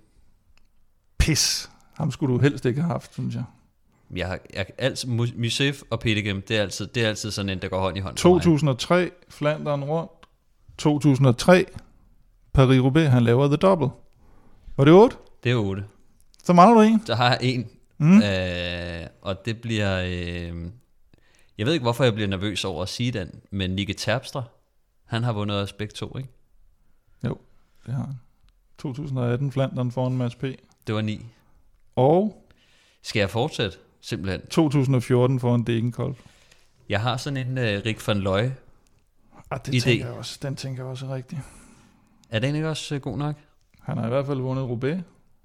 Pis. Ham skulle du helst ikke have haft, synes jeg. Jeg har, jeg, altså, Musev og Petegem, det er, altid, det er altid sådan en, der går hånd i hånd. to tusind og tre, Flandern rundt. to tusind og tre, Paris-Roubaix, han laver The Double. Var det otte? Det er otte. Så mangler du en. Så har jeg en. Mm. Øh, og det bliver... Øh, jeg ved ikke, hvorfor jeg bliver nervøs over at sige den, men Nicky Terpstra, han har vundet os begge to, ikke? Jo, det har han. to tusind og atten, Flandern foran Mads P. Det var ni. Og? Skal jeg fortsætte, simpelthen? to tusind og fjorten foran Degenkolb. Jeg har sådan en uh, Rick van Looy Ah, det idé. tænker jeg også, den tænker jeg også er rigtig. Er den ikke også uh, god nok? Han har i hvert fald vundet Roubaix,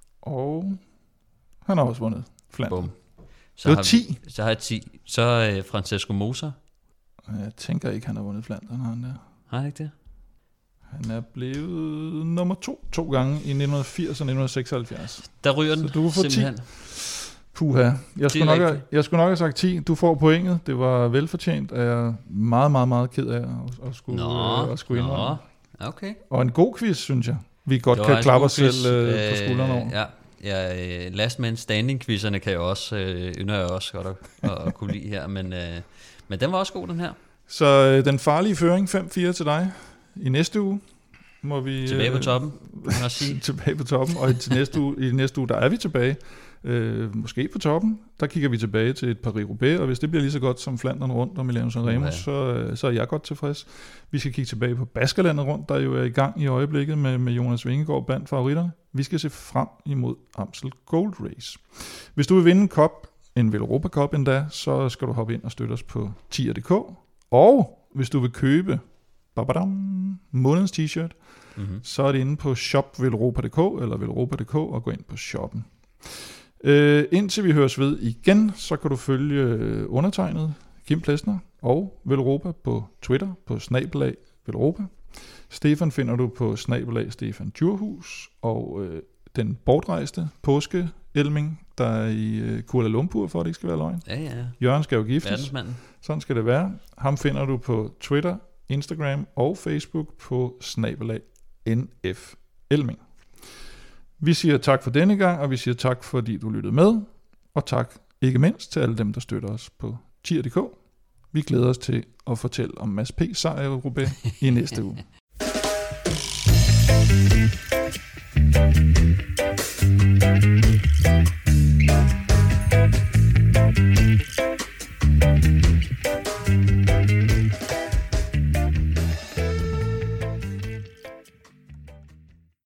og han har også vundet Flandern. Bum. Så Det var har ti. Vi, så har jeg ti. Så uh, Francesco Moser. Jeg tænker ikke, han har vundet Flandern, han der. Har han ikke det? Han er blevet nummer to, to gange i nitten firs og nitten seksoghalvfjerds. Der ryger den Så du får ti. simpelthen. Puha, jeg skulle, nok have, rigtigt. jeg skulle nok have sagt ti. Du får pointet. Det var velfortjent, og jeg er meget, meget, meget ked af at, at skulle, Nå, øh, at skulle indrømme. nå, okay. Og en god quiz, synes jeg. Vi godt Det var kan altså klappe god os selv quiz. øh, på Øh, skuldrene over. Ja, ja øh, last man standing quizerne kan jeg også, øh, ynder jeg også godt at, at, at kunne lide her, men, øh, men den var også god, den her. Så øh, den farlige føring, fem fire til dig. I næste uge må vi... Tilbage på øh, toppen, kan man også sige. tilbage på toppen, og til næste uge, i næste uge, der er vi tilbage. Øh, måske på toppen. Der kigger vi tilbage til et Paris-Roubaix, og hvis det bliver lige så godt som Flandern rundt og Milano Sanremo, Ja. så, øh, så er jeg godt tilfreds. Vi skal kigge tilbage på Baskerlandet rundt, der jo er i gang i øjeblikket med, med Jonas Vingegaard blandt favoritterne. Vi skal se frem imod Amstel Gold Race. Hvis du vil vinde en cup, en Velropa Cup endda, så skal du hoppe ind og støtte os på tier punktum d k. Og hvis du vil købe babadam, månedens t-shirt, Mm-hmm. så er det inde på shop velropa punktum d k eller velropa punktum d k og gå ind på shoppen. Øh, indtil vi høres ved igen, så kan du følge øh, undertegnet Kim Plesner og Velropa på Twitter på snabelag Velropa. Stefan finder du på snabelag Stefan Djurhus, og øh, den bortrejste påske Elming, der er i øh, Kuala Lumpur, for at det ikke skal være løgn. Ja, ja. Jørgen skal jo giftes. Verdensmanden. Sådan skal det være. Ham finder du på Twitter, Instagram og Facebook på snabelag N F Elming. Vi siger tak for denne gang, og vi siger tak, fordi du lyttede med. Og tak ikke mindst til alle dem, der støtter os på tier punktum d k. Vi glæder os til at fortælle om Mads P. sejr i Roubaix i næste uge.